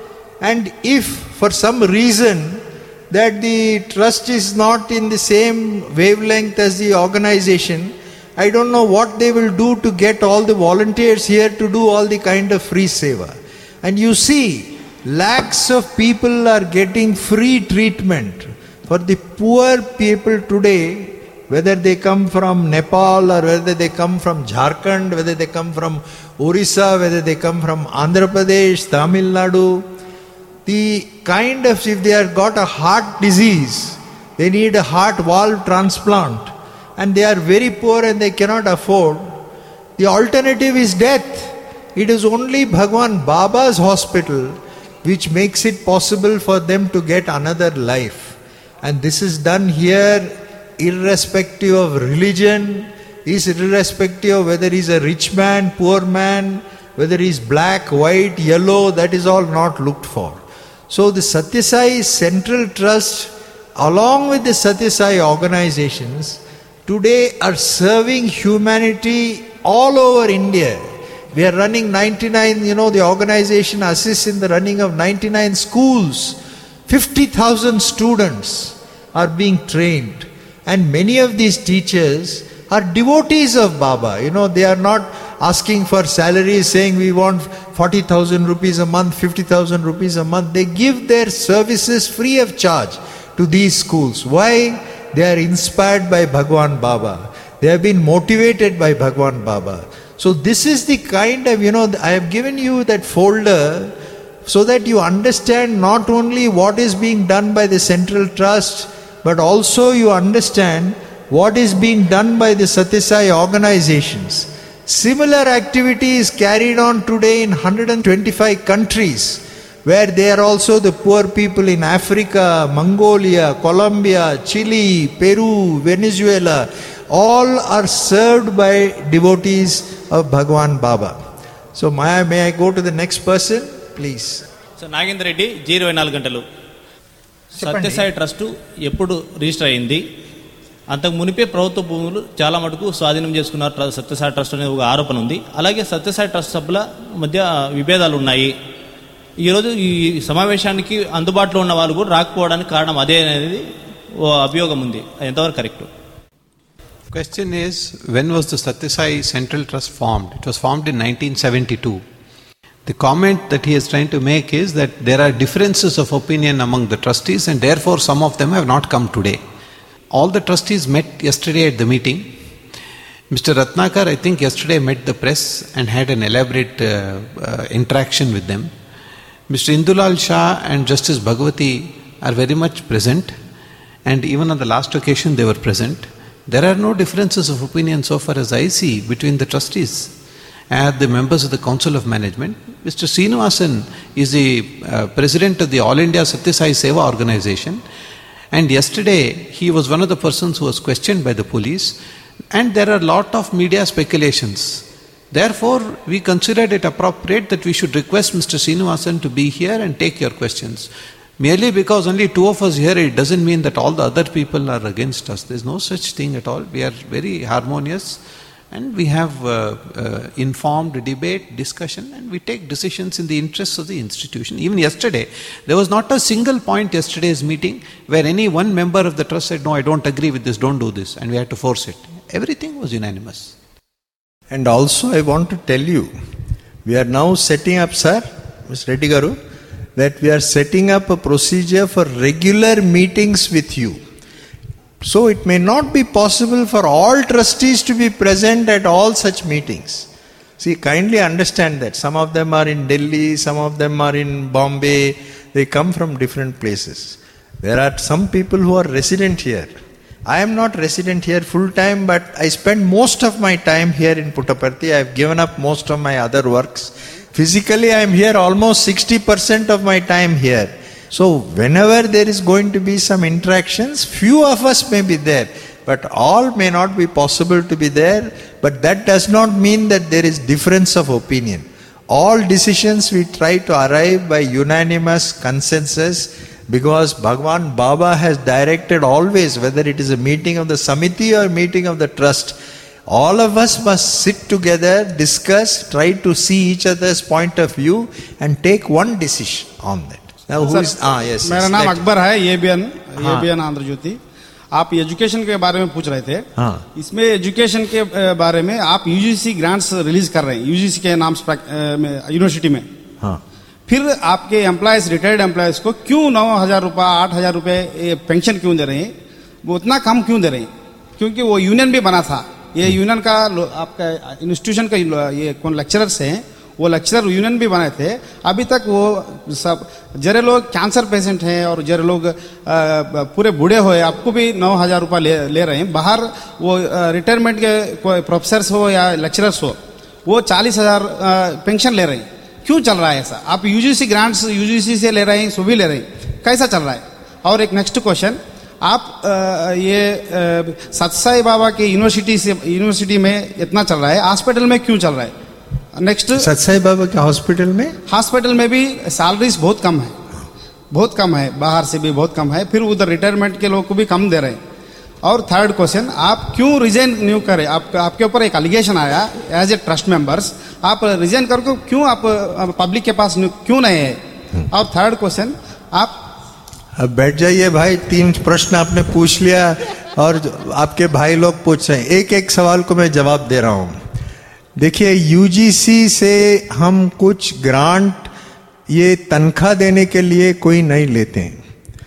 And if for some reason that the trust is not in the same wavelength as the organization, I don't know what they will do to get all the volunteers here to do all the kind of free seva. And you see, lakhs of people are getting free treatment. For the poor people today, whether they come from Nepal or whether they come from Jharkhand, whether they come from Orissa, whether they come from Andhra Pradesh, Tamil Nadu, the kind of, if they have got a heart disease, they need a heart valve transplant, and they are very poor and they cannot afford, the alternative is death. It is only Bhagwan Baba's hospital which makes it possible for them to get another life. And this is done here irrespective of religion, is irrespective of whether he is a rich man, poor man, whether he is black, white, yellow, that is all not looked for. So the Satya Sai Central Trust, along with the Satya Sai organizations, today are serving humanity all over India. We are running 99, the organization assists in the running of 99 schools. 50,000 students are being trained. And many of these teachers are devotees of Baba. They are not asking for salaries, saying we want 40,000 rupees a month, 50,000 rupees a month. They give their services free of charge to these schools. Why? They are inspired by Bhagwan Baba. They have been motivated by Bhagwan Baba. So this is the kind of, I have given you that folder so that you understand not only what is being done by the Central Trust, but also you understand what is being done by the Satya Sai organizations. Similar activity is carried on today in 125 countries, where they are also the poor people in Africa, Mongolia, Colombia, Chile, Peru, Venezuela. All are served by devotees of Bhagwan Baba. So may I go to the next person, please? So Nagendra Reddy, 24 గంటలు. Sathya Sai trust ఎప్పుడు register అయింది? అంతకు మునిపే ప్రభుత్వ భూములు చాలా మటుకు స్వాధీనం చేసుకున్నారు సత్యసాయి ట్రస్ట్ అనే ఒక ఆరోపణ ఉంది. అలాగే సత్యసాయి ట్రస్ట్ సభ్యుల మధ్య విభేదాలు ఉన్నాయి. ఈరోజు ఈ సమావేశానికి అందుబాటులో ఉన్న వాళ్ళు కూడా రాకపోవడానికి కారణం అదే అనేది ఓ అభియోగం ఉంది. అది ఎంతవరకు correct? Question is, when was the Satya Sai Central Trust formed? It was formed in 1972. The comment that he is trying to make is that there are differences of opinion among the trustees and therefore some of them have not come today. All the trustees met yesterday at the meeting. Mr. Ratnakar, I think yesterday met the press and had an elaborate interaction with them. Mr. Indulal Shah and Justice Bhagwati are very much present, and even on the last occasion they were present. There are no differences of opinion so far as I see between the trustees and the members of the Council of Management. Mr. Srinivasan is the president of the All India Satya Sai Seva organization, And yesterday, he was one of the persons who was questioned by the police, and there are a lot of media speculations. Therefore, we considered it appropriate that we should request Mr. Srinivasan to be here and take your questions. Merely because only two of us here, it doesn't mean that all the other people are against us. There's no such thing at all. We are very harmonious, and we have informed debate, discussion, and we take decisions in the interests of the institution. Even yesterday, there was not a single point yesterday's meeting where any one member of the trust said, no, I don't agree with this, don't do this, and we had to force it. Everything was unanimous. And also I want to tell you, we are now setting up, sir, Mr. Reddy Garu, that we are setting up a procedure for regular meetings with you. So it may not be possible for all trustees to be present at all such meetings. See, kindly understand that. Some of them are in Delhi, some of them are in Bombay, they come from different places. There are some people who are resident here. I am not resident here full time, but I spend most of my time here in Puttaparthi. I have given up most of my other works. Physically, I am here almost 60% of my time here. So, whenever there is going to be some interactions, few of us may be there, but all may not be possible to be there. But that does not mean that there is difference of opinion. All decisions we try to arrive by unanimous consensus, because Bhagwan Baba has directed always, whether it is a meeting of the Samiti or a meeting of the trust, all of us must sit together, discuss, try to see each other's point of view and take one decision on that. Now who is, yes. मेरा नाम अकबर है, ये आंध्र ज्योति. आप education के बारे में पूछ रहे थे. इसमें एजुकेशन के बारे में आप यूजीसी ग्रांट्स रिलीज कर रहे हैं, यूजीसी के नाम यूनिवर्सिटी में. फिर आपके एम्प्लॉयज, रिटायर्ड एम्प्लॉयज को क्यों 9,000 रुपये, 8,000 रुपये पेंशन क्यों दे रहे हैं? वो उतना कम क्यों दे रहे हैं? क्योंकि वो यूनियन भी बना था. ये यूनियन का आपका इंस्टीट्यूशन का ये कौन लेक्चरर्स हैं, वो लेक्चरर यूनियन भी बने थे. अभी तक वो सब जरे लोग कैंसर पेशेंट हैं और जरे लोग पूरे बूढ़े हुए, आपको भी 9,000 रुपये ले रहे हैं. बाहर वो रिटायरमेंट के कोई प्रोफेसर्स हो या लेक्चरर्स हो, वो 40,000 पेंशन ले रहे हैं. क्यों चल रहा है ऐसा? आप यूजीसी ग्रांट्स यूजीसी से ले रहे हैं, सभी ले रहे हैं, कैसा चल रहा है? और एक नेक्स्ट क्वेश्चन, आप ये सत्साई बाबा के यूनिवर्सिटी में इतना चल रहा है, हॉस्पिटल में क्यों चल रहा है? नेक्स्ट, सत्साई बाबा के हॉस्पिटल में भी सैलरीज बहुत कम है, बहुत कम है, बाहर से भी बहुत कम है. फिर उधर रिटायरमेंट के लोग को भी कम दे रहे हैं. और थर्ड क्वेश्चन, आप क्यों रिजाइन न्यू करें? आपके ऊपर एक एलिगेशन आया एज ए ट्रस्ट मेंबर्स, आप रिजाइन करके क्यों आप पब्लिक के पास क्यों नहीं है? और थर्ड क्वेश्चन, आप अब बैठ जाइए भाई, 3 प्रश्न आपने पूछ लिया और आपके भाई लोग पूछ रहे हैं. एक एक सवाल को मैं जवाब दे रहा हूं. देखिए, यूजीसी से हम कुछ ग्रांट ये तनख्वाह देने के लिए कोई नहीं लेते हैं.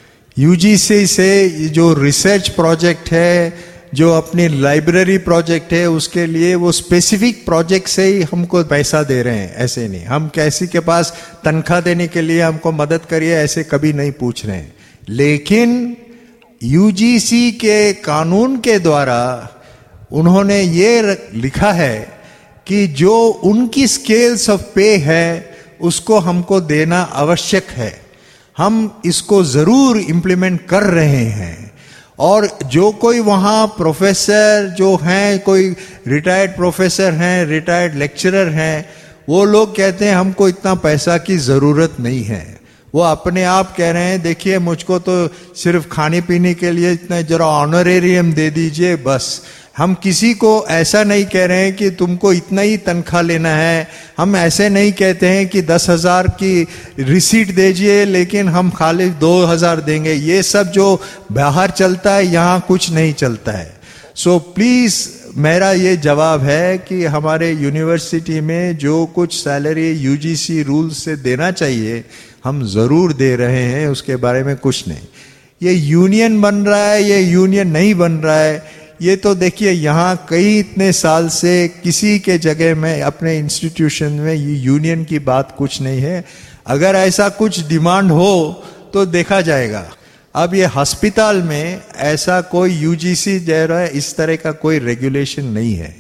यूजीसी से जो रिसर्च प्रोजेक्ट है, जो अपनी लाइब्रेरी प्रोजेक्ट है, उसके लिए वो स्पेसिफिक प्रोजेक्ट से ही हमको पैसा दे रहे हैं. ऐसे नहीं, हम किसी के पास तनख्वाह देने के लिए हमको मदद करिए ऐसे कभी नहीं पूछ रहे हैं. लेकिन यूजीसी के कानून के द्वारा उन्होंने ये लिखा है कि जो उनकी स्केल्स ऑफ पे है उसको हमको देना आवश्यक है. हम इसको जरूर इम्प्लीमेंट कर रहे हैं. और जो कोई वहाँ प्रोफेसर जो हैं, कोई रिटायर्ड प्रोफेसर हैं, रिटायर्ड लेक्चरर हैं, वो लोग कहते हैं हमको इतना पैसा की ज़रूरत नहीं है. वो अपने आप कह रहे हैं, देखिए मुझको तो सिर्फ खाने पीने के लिए इतना जरा ऑनरेरियम दे दीजिए बस. हम किसी को ऐसा नहीं कह रहे हैं कि तुमको इतना ही तनख्वाह लेना है. हम ऐसे नहीं कहते हैं कि 10,000 की रिसीट दीजिए लेकिन हम खाली 2,000 देंगे. ये सब जो बाहर चलता है यहाँ कुछ नहीं चलता है. सो प्लीज, मेरा ये जवाब है कि हमारे यूनिवर्सिटी में जो कुछ सैलरी यूजीसी रूल से देना चाहिए हम जरूर दे रहे हैं, उसके बारे में कुछ नहीं. ये यूनियन बन रहा है, ये यूनियन नहीं बन रहा है, ये तो देखिए यहाँ कई इतने साल से किसी के जगह में अपने इंस्टीट्यूशन में ये यूनियन की बात कुछ नहीं है. अगर ऐसा कुछ डिमांड हो तो देखा जाएगा. अब ये अस्पताल में ऐसा कोई यूजीसी दे रहा है, इस तरह का कोई रेगुलेशन नहीं है.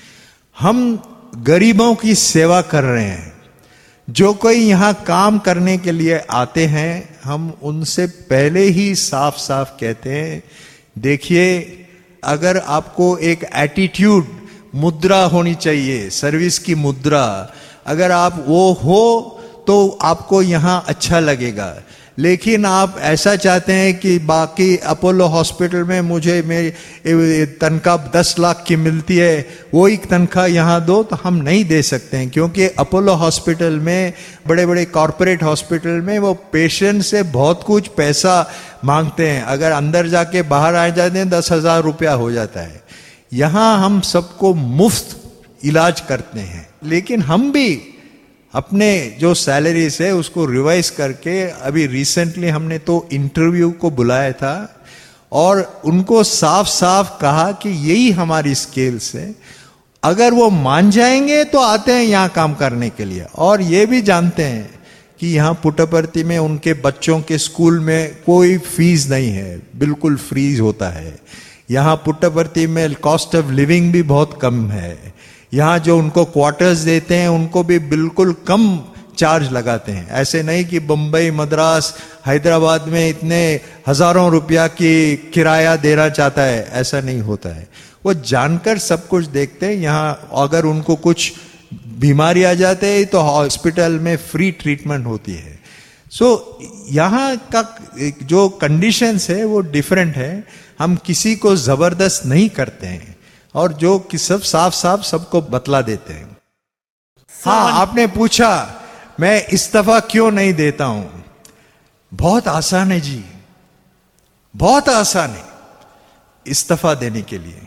हम गरीबों की सेवा कर रहे हैं. जो कोई यहाँ काम करने के लिए आते हैं, हम उनसे पहले ही साफ साफ कहते हैं, देखिए अगर आपको एक एटीट्यूड, मुद्रा होनी चाहिए, सर्विस की मुद्रा, अगर आप वो हो तो आपको यहाँ अच्छा लगेगा। लेकिन आप ऐसा चाहते हैं कि बाकी अपोलो हॉस्पिटल में मुझे मेरी तनख्वाह 10 लाख की मिलती है, वो एक तनख्वाह यहाँ दो, तो हम नहीं दे सकते हैं। क्योंकि अपोलो हॉस्पिटल में, बड़े बड़े कॉरपोरेट हॉस्पिटल में वो पेशेंट से बहुत कुछ पैसा मांगते हैं। अगर अंदर जाके बाहर आ जाते हैं 10,000 रुपया हो जाता है। यहाँ हम सबको मुफ्त इलाज करते हैं, लेकिन हम भी अपने जो सैलरीज है उसको रिवाइज करके, अभी रिसेंटली हमने तो इंटरव्यू को बुलाया था और उनको साफ साफ कहा कि यही हमारी स्केल्स है, अगर वो मान जाएंगे तो आते हैं यहाँ काम करने के लिए। और ये भी जानते हैं कि यहाँ पुट्टपर्ती में उनके बच्चों के स्कूल में कोई फीस नहीं है, बिल्कुल फ्री होता है। यहाँ पुट्टपर्ती में कॉस्ट ऑफ लिविंग भी बहुत कम है। यहाँ जो उनको क्वार्टर्स देते हैं उनको भी बिल्कुल कम चार्ज लगाते हैं। ऐसे नहीं कि बम्बई, मद्रास, हैदराबाद में इतने हजारों रुपया की किराया देना चाहता है, ऐसा नहीं होता है। वो जानकर सब कुछ देखते हैं। यहाँ अगर उनको कुछ बीमारी आ जाते है तो हॉस्पिटल में फ्री ट्रीटमेंट होती है। सो यहाँ का जो कंडीशंस है वो डिफरेंट है। हम किसी को जबरदस्त नहीं करते हैं और जो कि सब साफ साफ सबको बतला देते हैं। हाँ, आपने पूछा मैं इस्तीफा क्यों नहीं देता हूं। बहुत आसान है जी, बहुत आसान है इस्तीफा देने के लिए।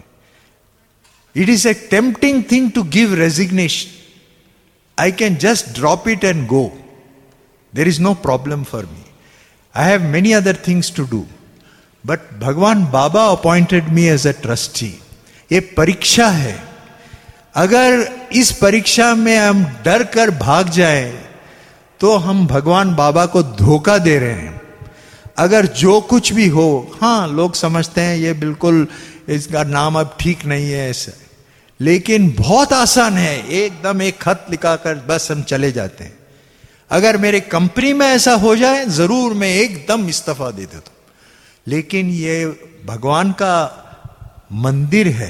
It is a tempting thing to give resignation. I can just drop it and go, there is no problem for me. I have many other things to do, but Bhagwan Baba appointed me as a trustee. ये परीक्षा है। अगर इस परीक्षा में हम डर कर भाग जाएं तो हम भगवान बाबा को धोखा दे रहे हैं। अगर जो कुछ भी हो, हाँ लोग समझते हैं ये बिल्कुल इसका नाम अब ठीक नहीं है ऐसा, लेकिन बहुत आसान है। एकदम एक खत लिखाकर बस हम चले जाते हैं। अगर मेरे कंपनी में ऐसा हो जाए जरूर मैं एकदम इस्तीफा दे देता हूं, लेकिन ये भगवान का मंदिर है।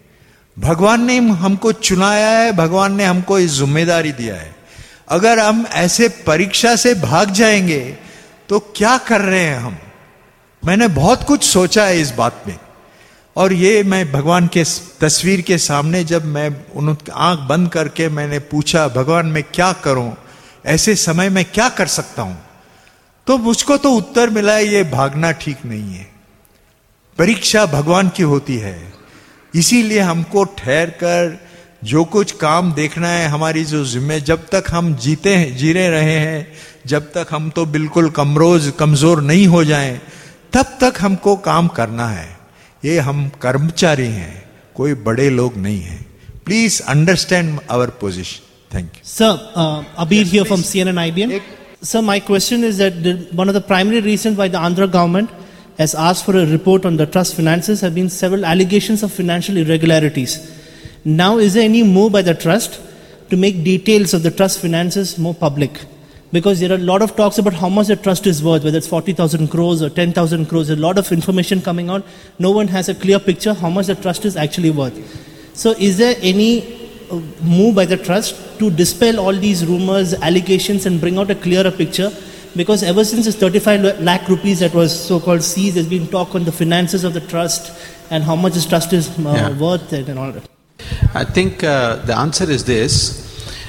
भगवान ने हमको चुनाया है, भगवान ने हमको इस जिम्मेदारी दिया है। अगर हम ऐसे परीक्षा से भाग जाएंगे तो क्या कर रहे हैं हम। मैंने बहुत कुछ सोचा है इस बात में, और ये मैं भगवान के तस्वीर के सामने जब मैं उनकी आंख बंद करके मैंने पूछा भगवान मैं क्या करूं, ऐसे समय में क्या कर सकता हूं, तो मुझको तो उत्तर मिला ये भागना ठीक नहीं है। परीक्षा भगवान की होती है, इसीलिए हमको ठहर कर जो कुछ काम देखना है, हमारी जो जिम्मे, जब तक हम जी रहे हैं, जब तक हम तो बिल्कुल कमजोर नहीं हो जाएं, तब तक हमको काम करना है। ये हम कर्मचारी हैं, कोई बड़े लोग नहीं हैं। Please understand our position. Thank you. Sir, Abir here from CNN IBN. Sir, my question is that one of the primary reasons why the Andhra government has asked for a report on the trust finances have been several allegations of financial irregularities. Now, is there any move by the trust to make details of the trust finances more public? Because there are a lot of talks about how much the trust is worth, whether it's 40,000 crores or 10,000 crores, a lot of information coming out. No one has a clear picture how much the trust is actually worth. So is there any move by the trust to dispel all these rumors, allegations and bring out a clearer picture? Because ever since this 35 lakh rupees that was so-called seized, there's been talk on the finances of the trust and how much this trust is worth and all that. I think the answer is this.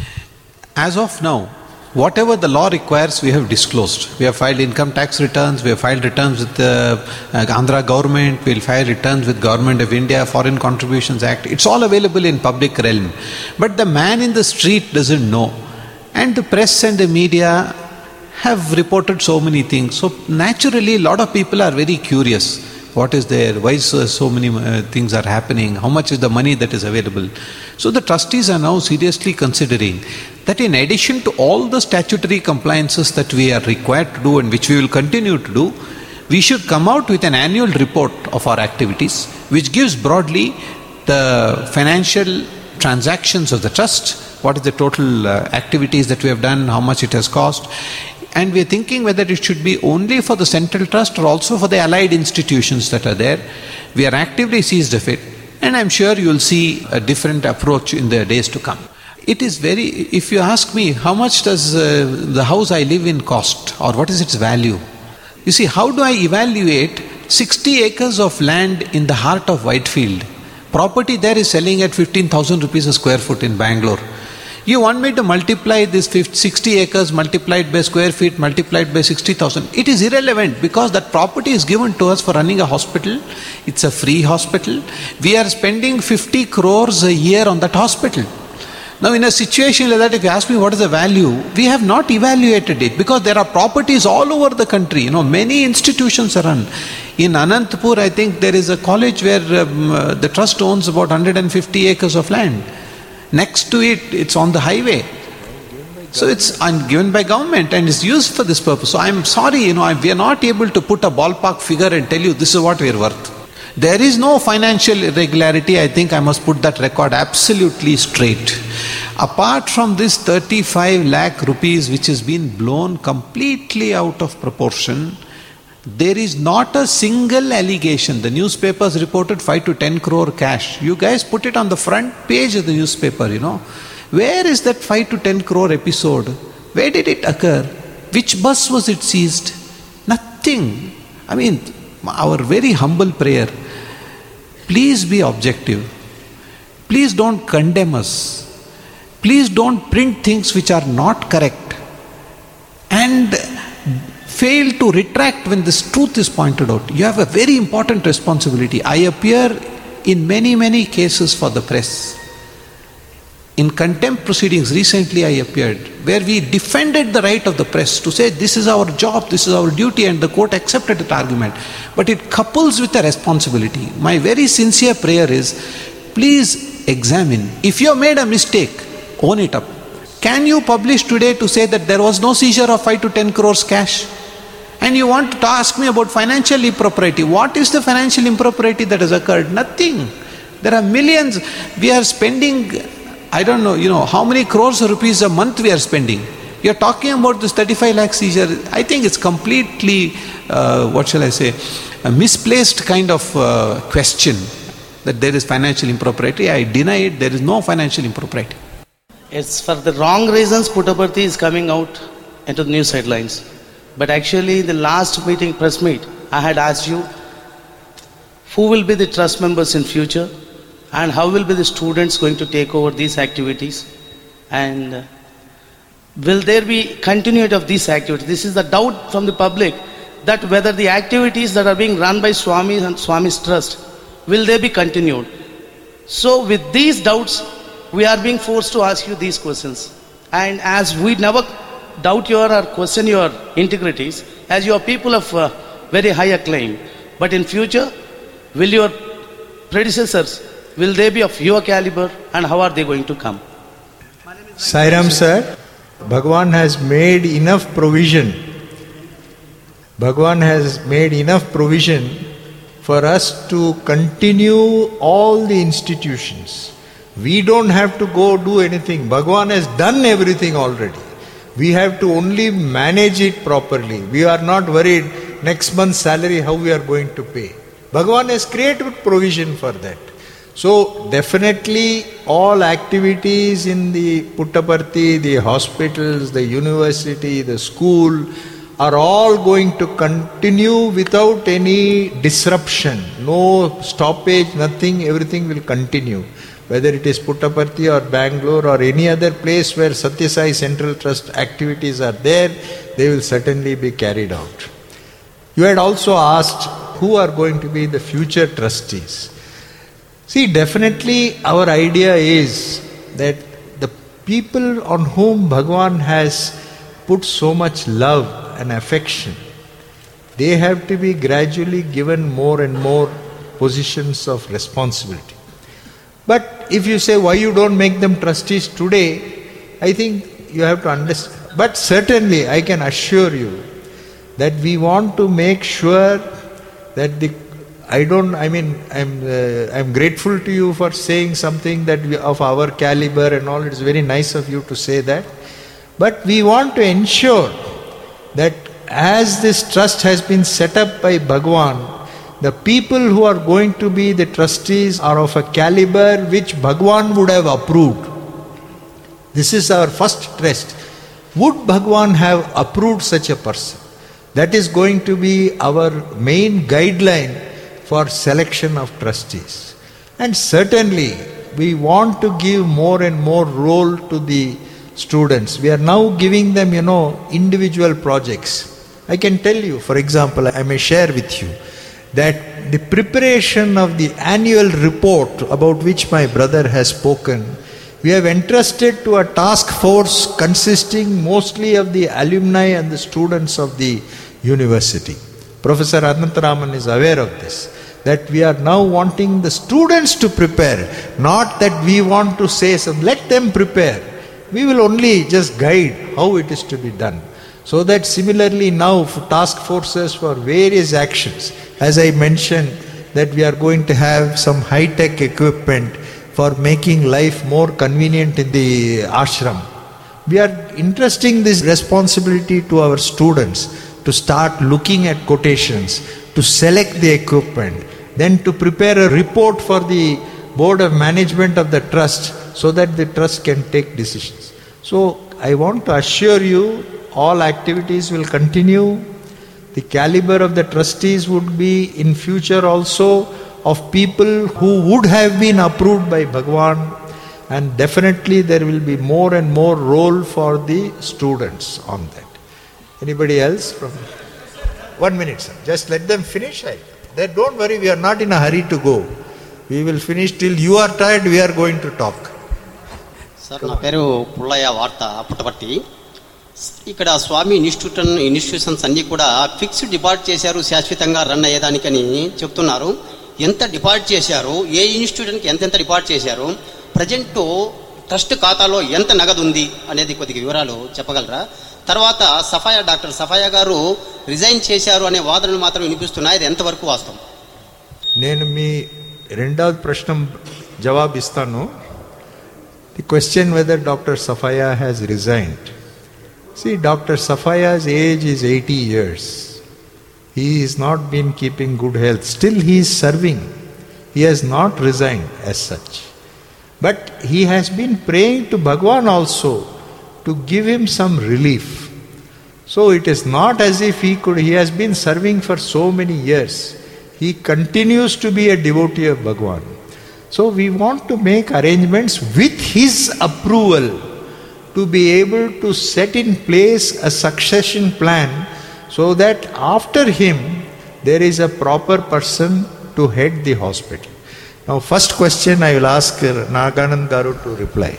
As of now, whatever the law requires, we have disclosed. We have filed income tax returns, we have filed returns with the Andhra government, we will file returns with Government of India, Foreign Contributions Act. It's all available in public realm. But the man in the street doesn't know. And the press and the media have reported so many things. So naturally, a lot of people are very curious. What is there? Why so many things are happening? How much is the money that is available? So the trustees are now seriously considering that in addition to all the statutory compliances that we are required to do and which we will continue to do, we should come out with an annual report of our activities which gives broadly the financial transactions of the trust, what is the total activities that we have done, how much it has cost, And we are thinking whether it should be only for the central trust or also for the allied institutions that are there. We are actively seized of it, and I'm sure you will see a different approach in the days to come. It is if you ask me, how much does the house I live in cost, or what is its value? You see, how do I evaluate 60 acres of land in the heart of Whitefield? Property there is selling at 15,000 rupees a square foot in Bangalore. You want me to multiply this 60 acres multiplied by square feet multiplied by 60,000. It is irrelevant because that property is given to us for running a hospital. It's a free hospital. We are spending 50 crores a year on that hospital. Now in a situation like that, if you ask me what is the value, we have not evaluated it because there are properties all over the country. Many institutions are run. In Anantapur, I think there is a college where the trust owns about 150 acres of land. Next to it, it's on the highway. So it's given by government and is used for this purpose. So I'm sorry, we are not able to put a ballpark figure and tell you this is what we are worth. There is no financial irregularity. I think I must put that record absolutely straight. Apart from this 35 lakh rupees which has been blown completely out of proportion, there is not a single allegation. The newspapers reported 5 to 10 crore cash. You guys put it on the front page of the newspaper, Where is that 5 to 10 crore episode? Where did it occur? Which bus was it seized? Nothing. Our very humble prayer, please be objective. Please don't condemn us. Please don't print things which are not correct. And fail to retract when this truth is pointed out. You have a very important responsibility. I appear in many, many cases for the press. In contempt proceedings recently I appeared, where we defended the right of the press to say this is our job, this is our duty, and the court accepted that argument. But it couples with a responsibility. My very sincere prayer is, please examine. If you have made a mistake, own it up. Can you publish today to say that there was no seizure of 5 to 10 crores cash? And you want to ask me about financial impropriety. What is the financial impropriety that has occurred? Nothing. There are millions. We are spending, I don't know, how many crores of rupees a month we are spending. You are talking about this 35 lakh seizure. I think it's completely, a misplaced kind of question that there is financial impropriety. I deny it. There is no financial impropriety. It's for the wrong reasons Puttaparthi is coming out into the news headlines. But actually, the last meeting, press meet, I had asked you, who will be the trust members in future? And how will be the students going to take over these activities? And will there be continuity of these activities? This is the doubt from the public, that whether the activities that are being run by Swamis and Swami's trust, will they be continued? So with these doubts, we are being forced to ask you these questions. And as we never doubt your or question your integrities, as you are people of very high acclaim, but in future, will your predecessors, will they be of your caliber, and how are they going to come? Sairam sir, Bhagwan has made enough provision. Bhagwan has made enough provision for us to continue all the institutions. We don't have to go do anything. Bhagwan has done everything already. We have to only manage it properly. We are not worried next month's salary how we are going to pay. Bhagwan has created provision for that. So definitely all activities in the Puttaparthi, the hospitals, the university, the school are all going to continue without any disruption. No stoppage, nothing, everything will continue. Whether it is Puttaparthi or Bangalore or any other place where Satya Sai Central Trust activities are there, they will certainly be carried out. You had also asked who are going to be the future trustees. See, definitely our idea is that the people on whom Bhagwan has put so much love and affection, they have to be gradually given more and more positions of responsibility. But if you say why you don't make them trustees today, I think you have to understand. But certainly I can assure you that we want to make sure that I'm grateful to you for saying something that of our caliber and all. It's very nice of you to say that. But we want to ensure that as this trust has been set up by Bhagwan, the people who are going to be the trustees are of a caliber which Bhagwan would have approved. This is our first test. Would Bhagwan have approved such a person? That is going to be our main guideline for selection of trustees. And certainly, we want to give more and more role to the students. We are now giving them, individual projects. I can tell you, for example, I may share with you that the preparation of the annual report about which my brother has spoken, we have entrusted to a task force consisting mostly of the alumni and the students of the university. Professor Anantaraman is aware of this, that we are now wanting the students to prepare, not that we want to say some, let them prepare. We will only just guide how it is to be done. So that similarly now for task forces for various actions, as I mentioned, that we are going to have some high-tech equipment for making life more convenient in the ashram. We are entrusting this responsibility to our students to start looking at quotations, to select the equipment, then to prepare a report for the board of management of the trust so that the trust can take decisions. So I want to assure you, all activities will continue. The caliber of the trustees would be in future also of people who would have been approved by Bhagwan, and definitely there will be more and more role for the students on that. Anybody else? 1 minute, sir. Just let them finish. Don't worry, we are not in a hurry to go. We will finish till you are tired, we are going to talk. Sir, na peru Pullaya Varta Puttapatti. ఇక్కడ స్వామి institutions అన్నీ కూడా fixed deposit చేశారు, శాశ్వతంగా run అయ్యేదానికని చెప్తున్నారు. ఎంత deposit చేశారు, ఏ ఇన్స్టిట్యూషన్కి ఎంతెంత deposit చేశారు, ప్రజెంట్ ట్రస్ట్ ఖాతాలో ఎంత నగదు ఉంది అనేది కొద్దిగా వివరాలు చెప్పగలరా? తర్వాత డాక్టర్ సఫాయా గారు రిజైన్ చేశారు అనే వాదనలు మాత్రం వినిపిస్తున్నాయి, ఇది ఎంతవరకు వాస్తవం? నేను మీ రెండవ ప్రశ్న జవాబిస్తాను. The question whether doctor Safaya has resigned. See, Dr. Safaya's age is 80 years. He has not been keeping good health. Still he is serving. He has not resigned as such. But he has been praying to Bhagwan also to give him some relief. So it is not as if he has been serving for so many years. He continues to be a devotee of Bhagwan. So we want to make arrangements with his approval to be able to set in place a succession plan so that after him there is a proper person to head the hospital. Now first question I will ask Naganand Garu to reply.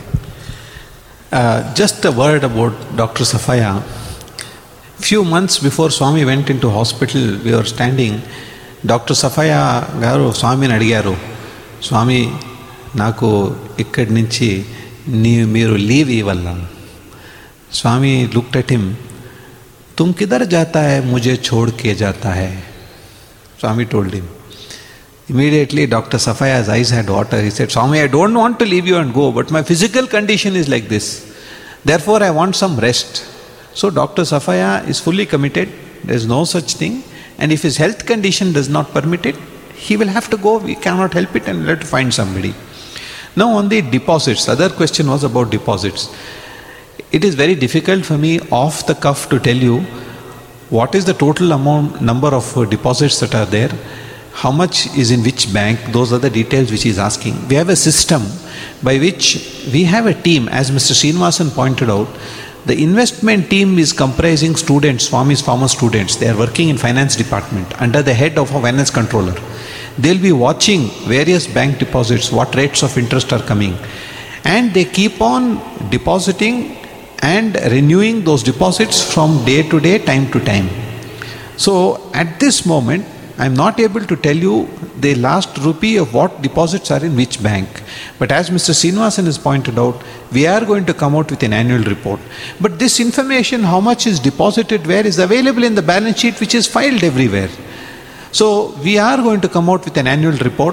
Just a word about Dr. Safaya. Few months before Swami went into hospital, we were standing. Dr. Safaya Garu Swami అడిగారు, స్వామి నాకు ఇక్కడి నుంచి మీరు leave ఇవ్వాల. स्वामी looked at him, तुम किधर जाता है, मुझे छोड़ के जाता है. Swami told him. Immediately Dr. Safaya's eyes had water. He said, Swami, I don't want to leave you and go, but my physical condition is like this. Therefore I want some rest. So Dr. Safaya is fully committed. There is no such thing. And if his health condition does not permit it, he will have to go. We cannot help it and we'll have to find somebody. Now on the deposits, the other question was about deposits. It is very difficult for me off the cuff to tell you what is the total number of deposits that are there, how much is in which bank. Those are the details which he is asking. We have a system by which we have a team, as Mr. Srinivasan pointed out. The investment team is comprising students, Swami's former students. They are working in finance department under the head of a finance controller. They will be watching various bank deposits, what rates of interest are coming, and they keep on depositing and renewing those deposits from day to day, time to time. So at this moment I am not able to tell you the last rupee of what deposits are in which bank. But as Mr. Srinivasan has pointed out, we are going to come out with an annual report. But this information, how much is deposited where, is available in the balance sheet which is filed everywhere. So we are going to come out with an annual report.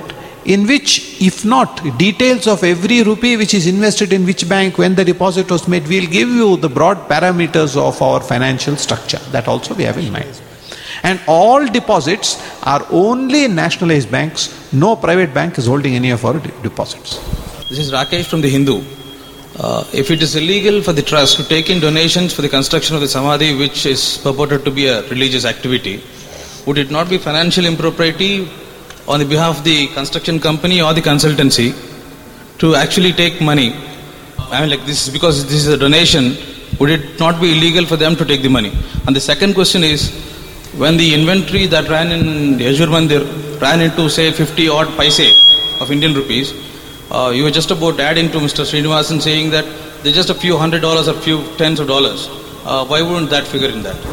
in which, if not, details of every rupee which is invested in which bank, when the deposit was made, we'll give you the broad parameters of our financial structure. That also we have in mind. And all deposits are only in nationalized banks. No private bank is holding any of our deposits. This is Rakesh from the Hindu. If it is illegal for the trust to take in donations for the construction of the Samadhi, which is purported to be a religious activity, would it not be financial impropriety on the behalf of the construction company or the consultancy to actually take money? I mean, like this, because this is a donation, would it not be illegal for them to take the money? And the second question is, when the inventory that ran in Yajur Mandir ran into, say, 50 odd paise of Indian rupees, you were just about adding to Mr. Srinivasan saying that there's just a few $100 or few tens of dollars. Why wouldn't that figure in that?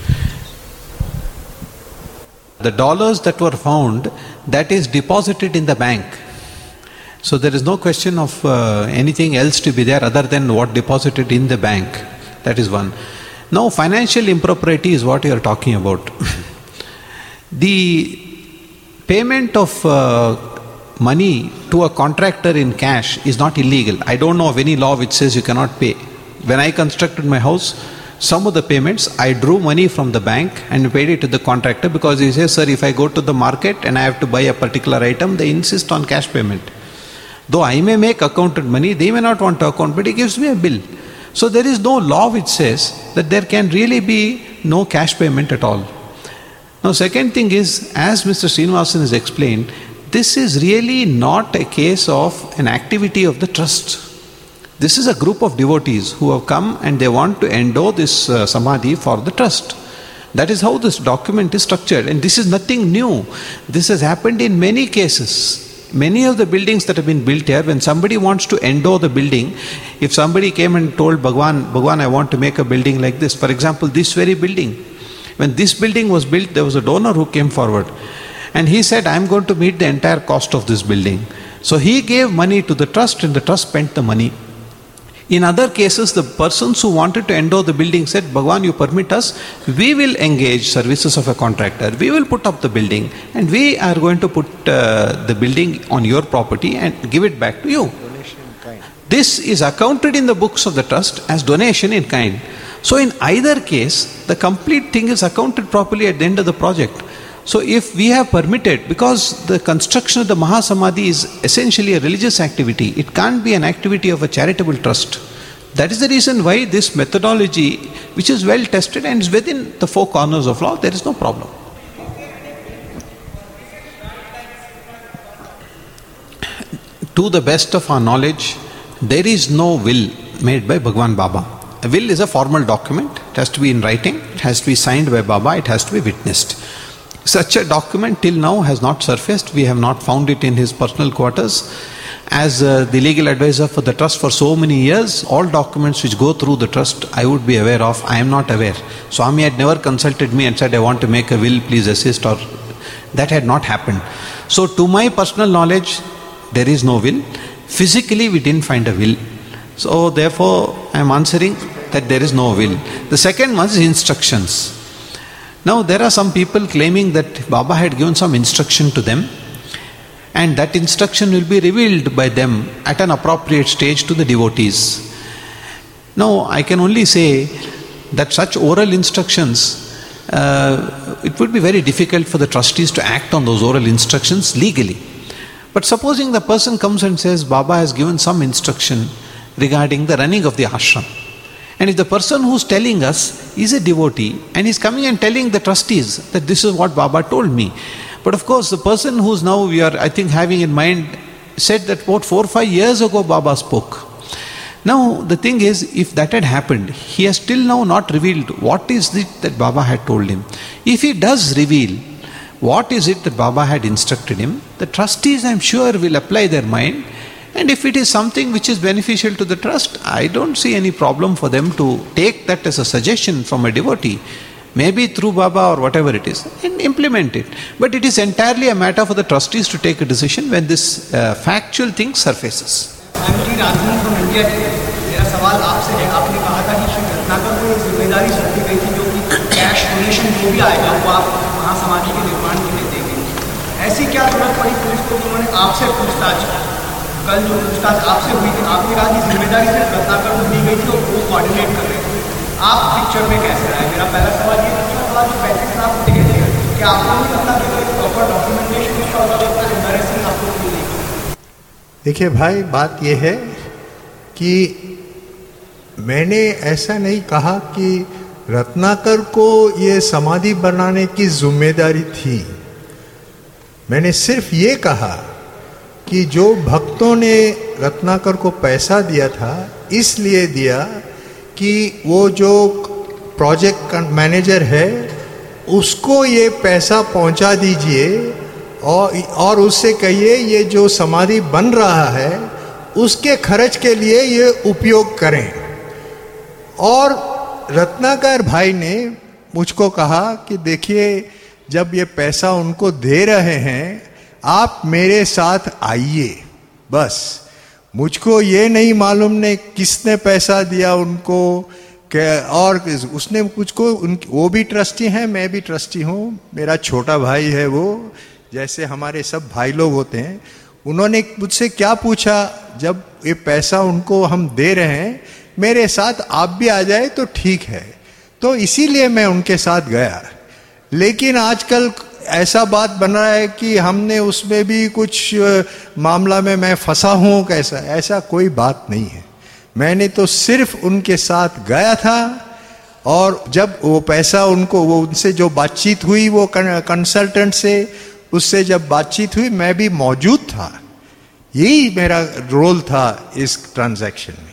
The dollars that were found, that is deposited in the bank. So there is no question of anything else to be there other than what deposited in the bank. That is one. Now financial impropriety is what you are talking about. The payment of money to a contractor in cash is not illegal. I don't know of any law which says you cannot pay. When I constructed my house, some of the payments I drew money from the bank and paid it to the contractor, because he says, sir, if I go to the market and I have to buy a particular item, they insist on cash payment. Though I may make accounted money, they may not want to account, but he gives me a bill. So there is no law which says that there can really be no cash payment at all. Now second thing is, as Mr. Srinivasan has explained, this is really not a case of an activity of the trust. This is a group of devotees who have come and they want to endow this Samadhi for the trust. That is how this document is structured, and this is nothing new. This has happened in many cases. Many of the buildings that have been built here, when somebody wants to endow the building, if somebody came and told Bhagwan, I want to make a building like this. For example, this very building. When this building was built, there was a donor who came forward. And he said, I am going to meet the entire cost of this building. So he gave money to the trust and the trust spent the money. In other cases, the persons who wanted to endow the building said, Bhagwan, you permit us, we will engage services of a contractor, we will put up the building and we are going to put the building on your property and give it back to you. This is accounted in the books of the trust as donation in kind. So in either case, the complete thing is accounted properly at the end of the project. So if we have permitted, because the construction of the Mahasamadhi is essentially a religious activity, it can't be an activity of a charitable trust. That is the reason why this methodology, which is well tested and is within the four corners of law, there is no problem. To the best of our knowledge, there is no will made by Bhagwan Baba. A will is a formal document, it has to be in writing, it has to be signed by Baba, it has to be witnessed. Such a document till now has not surfaced. We have not found it in his personal quarters. As the legal advisor for the trust for so many years, all documents which go through the trust I would be aware of. I am not aware. Swami had never consulted me and said, I want to make a will, please assist, or that had not happened. So to my personal knowledge, there is no will. Physically we didn't find a will. So therefore I am answering that there is no will. The second one is instructions. Now there are some people claiming that Baba had given some instruction to them, and that instruction will be revealed by them at an appropriate stage to the devotees. Now I can only say that such oral instructions, it would be very difficult for the trustees to act on those oral instructions legally. But supposing the person comes and says, Baba has given some instruction regarding the running of the ashram. And if the person who's telling us is a devotee and is coming and telling the trustees that this is what Baba told me. But of course the person who's now we are, I think, having in mind said that about 4 or 5 years ago Baba spoke. Now the thing is, if that had happened, he has still now not revealed what is it that Baba had told him. If he does reveal what is it that Baba had instructed him, the trustees, I am sure, will apply their mind. And if it is something which is beneficial to the trust, I don't see any problem for them to take that as a suggestion from a devotee, maybe through Baba or whatever it is, and implement it. But it is entirely a matter for the trustees to take a decision when this factual thing surfaces. I'm T. Rajan from India today. मेरा सवाल आपसे है, आपने कहा था कि श्री रत्नाकर को जिम्मेदारी सौंपी गई थी जो कि कैश डोनेशन जो भी आएगा वो आप महासमाधि के निर्माण के लिए देंगे। ऐसी ऐसी क्या जरूरत पड़ी पुलिस को कि उन्होंने आपसे पूछताछ, कल जो पूछताछ आपसे हुई थी, आपने कहा कि जिम्मेदारी सिर्फ रत्नाकर को दी गई थी और वो कोऑर्डिनेट कर रहे थे, आप पिक्चर में कैसे आए? मेरा पहला सवाल ये। दूसरा सवाल, जो पैसे से आप टिकट थे, क्या आपको नहीं लगता कि कोई प्रॉपर डॉक्यूमेंटेशन उसका होगा जो इतना एम्बैरेसिंग आपको फील नहीं? देखिए भाई, बात यह है कि मैंने ऐसा नहीं कहा कि रत्नाकर को ये समाधि बनाने की जिम्मेदारी थी। मैंने सिर्फ ये कहा कि जो भक्तों ने रत्नाकर को पैसा दिया था, इसलिए दिया कि वो जो प्रोजेक्ट मैनेजर है उसको ये पैसा पहुंचा दीजिए और उससे कहिए ये जो समाधि बन रहा है उसके खर्च के लिए ये उपयोग करें। और रत्नाकर भाई ने मुझको कहा कि देखिए, जब ये पैसा उनको दे रहे हैं, आप मेरे साथ आइए। बस मुझको ये नहीं मालूम ने किसने पैसा दिया उनको, और उसने मुझको, वो भी ट्रस्टी हैं, मैं भी ट्रस्टी हूँ, मेरा छोटा भाई है वो, जैसे हमारे सब भाई लोग होते हैं। उन्होंने मुझसे क्या पूछा, जब ये पैसा उनको हम दे रहे हैं, मेरे साथ आप भी आ जाए तो ठीक है। तो इसीलिए मैं उनके साथ गया। लेकिन आजकल ऐसा बात बन रहा है कि हमने उसमें भी कुछ मामला में मैं फंसा हूँ, कैसा, ऐसा कोई बात नहीं है। मैंने तो सिर्फ उनके साथ गया था, और जब वो पैसा उनको, वो उनसे जो बातचीत हुई, वो कंसल्टेंट से, उससे जब बातचीत हुई, मैं भी मौजूद था। यही मेरा रोल था इस ट्रांजैक्शन में।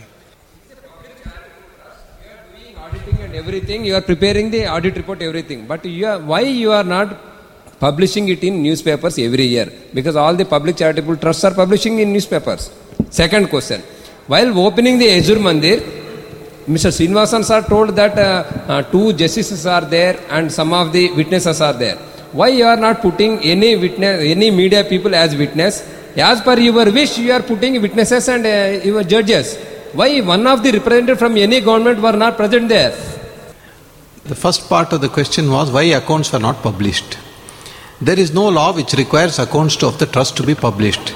Everything, you are preparing the audit report, everything, but why you are not publishing it in newspapers every year? Because all the public charitable trusts are publishing in newspapers. Second question, while opening the Yajur Mandir, Mr. Srinivasan sir told that 2 justices are there and some of the witnesses are there. Why you are not putting any witness, any media people as witness? As per your wish, you are putting witnesses and your judges. Why one of the representatives from any government were not present there? The first part of the question was why accounts were not published. There is no law which requires accounts of the trust to be published.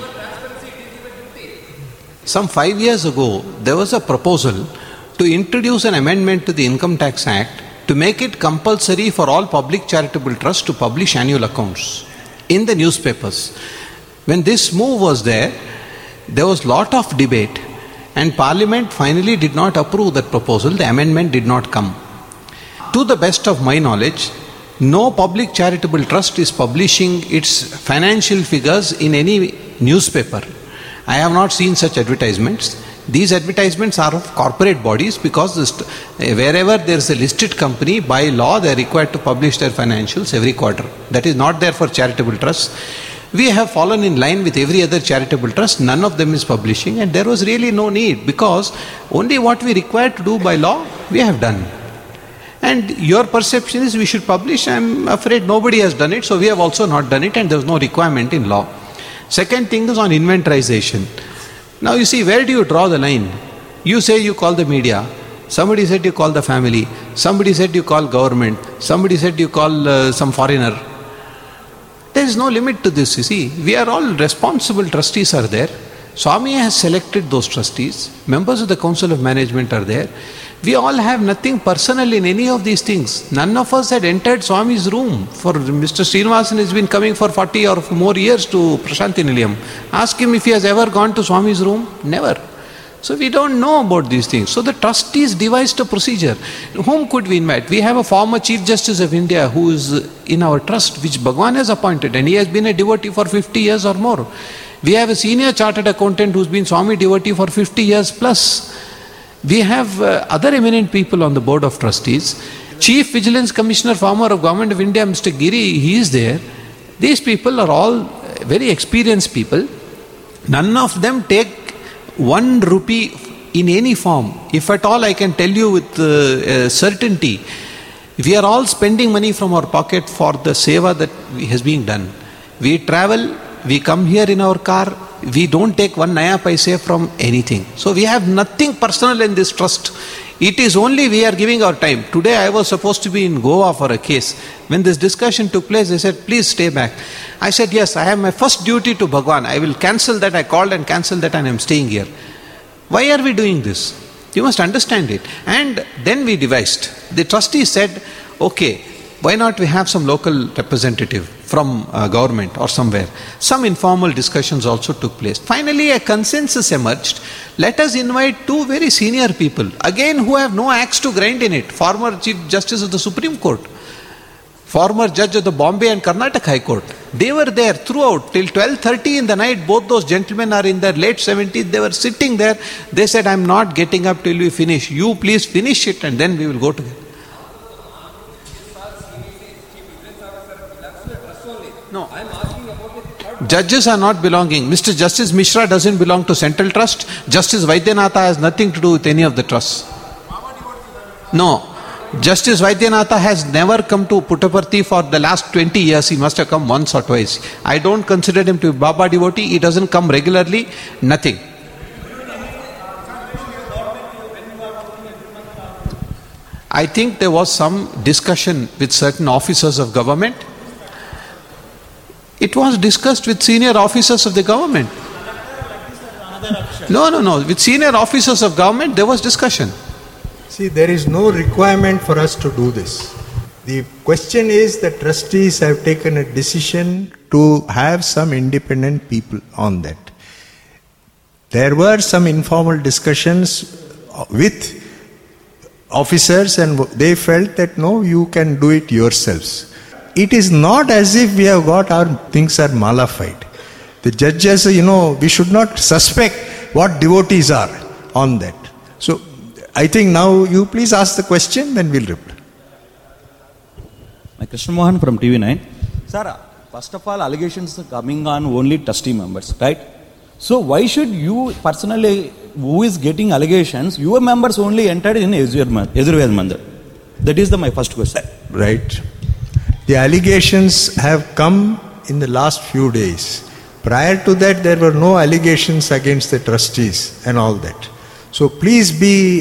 Some 5 years ago, there was a proposal to introduce an amendment to the Income Tax Act to make it compulsory for all public charitable trusts to publish annual accounts in the newspapers. When this move was there was lot of debate, and Parliament finally did not approve that proposal. The amendment did not come. To the best of my knowledge, no public charitable trust is publishing its financial figures in any newspaper. I have not seen such advertisements. These advertisements are of corporate bodies, because wherever there is a listed company, by law they are required to publish their financials every quarter. That is not there for charitable trusts. We have fallen in line with every other charitable trust. None of them is publishing, and there was really no need, because only what we required to do by law, we have done. And your perception is we should publish. I am afraid nobody has done it, so we have also not done it, and there is no requirement in law. Second thing is on inventorization. Now you see, where do you draw the line? You say you call the media, somebody said you call the family, somebody said you call government, somebody said you call some foreigner. There is no limit to this, you see. We are all responsible trustees are there. Swami has selected those trustees. Members of the Council of Management are there. We all have nothing personal in any of these things. None of us had entered Swami's room. For Mr. Srinivasan has been coming for 40 or more years to Prashanti Nilayam. Ask him if he has ever gone to Swami's room. Never. So we don't know about these things. So the trustees devised a procedure. Whom could we invite? We have a former Chief Justice of India who is in our trust, which Bhagwan has appointed, and he has been a devotee for 50 years or more. We have a senior chartered accountant who's been Swami devotee for 50 years plus. We have other eminent people on the board of trustees. Chief Vigilance Commissioner, former of Government of India, Mr. Giri, he is there. These people are all very experienced people. None of them take 1 rupee in any form. If at all, I can tell you with certainty, we are all spending money from our pocket for the seva that has been done. We travel, we come here in our car, we don't take 1 naya paise from anything. So we have nothing personal in this trust. It is only we are giving our time. Today I was supposed to be in Goa for a case. When this discussion took place, they said, please stay back. I said, yes, I have my first duty to Bhagwan. I will cancel that. I called and cancelled that and I am staying here. Why are we doing this? You must understand it. And then we devised. The trustee said, okay, why not we have some local representative from government or somewhere. Some informal discussions also took place. Finally, a consensus emerged. Let us invite two very senior people, again who have no axe to grind in it. Former Chief Justice of the Supreme Court, former Judge of the Bombay and Karnataka High Court. They were there throughout till 12:30 in the night. Both those gentlemen are in their late 70s. They were sitting there. They said, I'm not getting up till we finish. You please finish it and then we will go together. No, I'm asking about judges are not belonging. Mr. Justice Mishra doesn't belong to Central Trust. Justice Vaidyanatha has nothing to do with any of the trusts. No. Justice Vaidyanatha has never come to Puttaparthi for the last 20 years. He must have come once or twice. I don't consider him to be Baba devotee. He doesn't come regularly. Nothing. I think there was some discussion with certain officers of government. It was discussed with senior officers of the government. No. With senior officers of government, there was discussion. See, there is no requirement for us to do this. The question is that trustees have taken a decision to have some independent people on that. There were some informal discussions with officers and they felt that no, you can do it yourselves. It is not as if we have got our things are malafied. The judges, we should not suspect what devotees are on that. So, I think now you please ask the question, then we'll reply. Krishna Mohan from TV9. Sir, first of all, allegations are coming on only trustee members, right? So, why should you personally, who is getting allegations, your members only entered in Yajurveda Mandir? That is my first question. Right. The allegations have come in the last few days. Prior to that, there were no allegations against the trustees and all that. So please be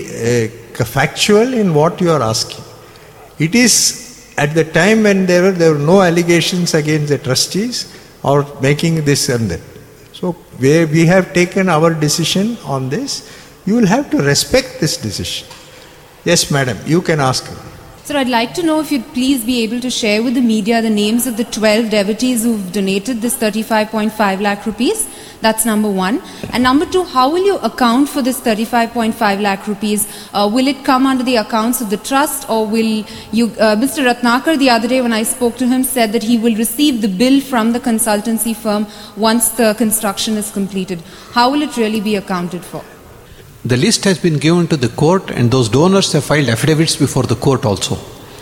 factual in what you are asking. It is at the time when there were no allegations against the trustees or making this and that. So we have taken our decision on this. You will have to respect this decision. Yes, madam, you can ask her. Sir, I'd like to know if you'd please be able to share with the media the names of the 12 devotees who've donated this 35.5 lakh rupees. That's number one. And number two, how will you account for this 35.5 lakh rupees? Will it come under the accounts of the trust, or will you, Mr. Ratnakar the other day when I spoke to him said that he will receive the bill from the consultancy firm once the construction is completed. How will it really be accounted for? The list has been given to the court and those donors have filed affidavits before the court also.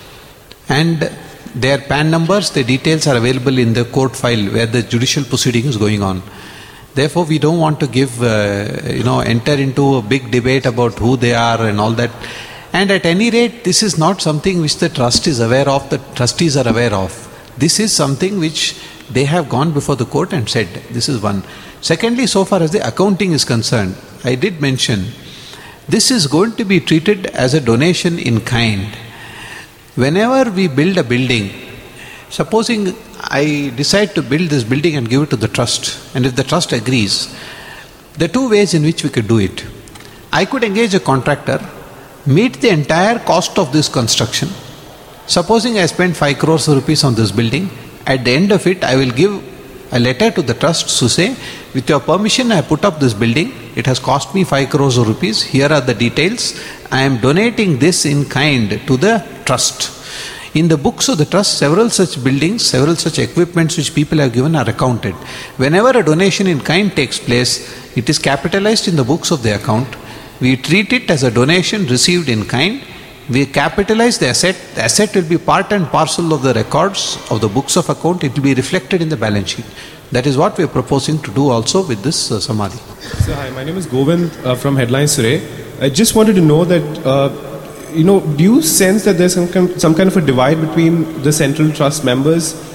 And their PAN numbers, the details are available in the court file where the judicial proceeding is going on. Therefore, we don't want to give, enter into a big debate about who they are and all that. And at any rate, this is not something which the trust is aware of, the trustees are aware of. This is something which they have gone before the court and said, this is one. Secondly, so far as the accounting is concerned, I did mention, this is going to be treated as a donation in kind. Whenever we build a building, supposing I decide to build this building and give it to the trust, and if the trust agrees, there are two ways in which we could do it. I could engage a contractor, meet the entire cost of this construction. Supposing I spend 5 crores rupees on this building, at the end of it, I will give a letter to the trust to say, with your permission, I put up this building. It has cost me 5 crores rupees. Here are the details. I am donating this in kind to the trust. In the books of the trust, several such buildings, several such equipments which people have given are accounted. Whenever a donation in kind takes place, it is capitalized in the books of the account. We treat it as a donation received in kind. We capitalize the asset. The asset will be part and parcel of the records of the books of account. It will be reflected in the balance sheet. That is what we are proposing to do also with this Samadhi. So, hi, my name is Govind from Headlines Today. I just wanted to know that, do you sense that there's some kind of a divide between the Central Trust members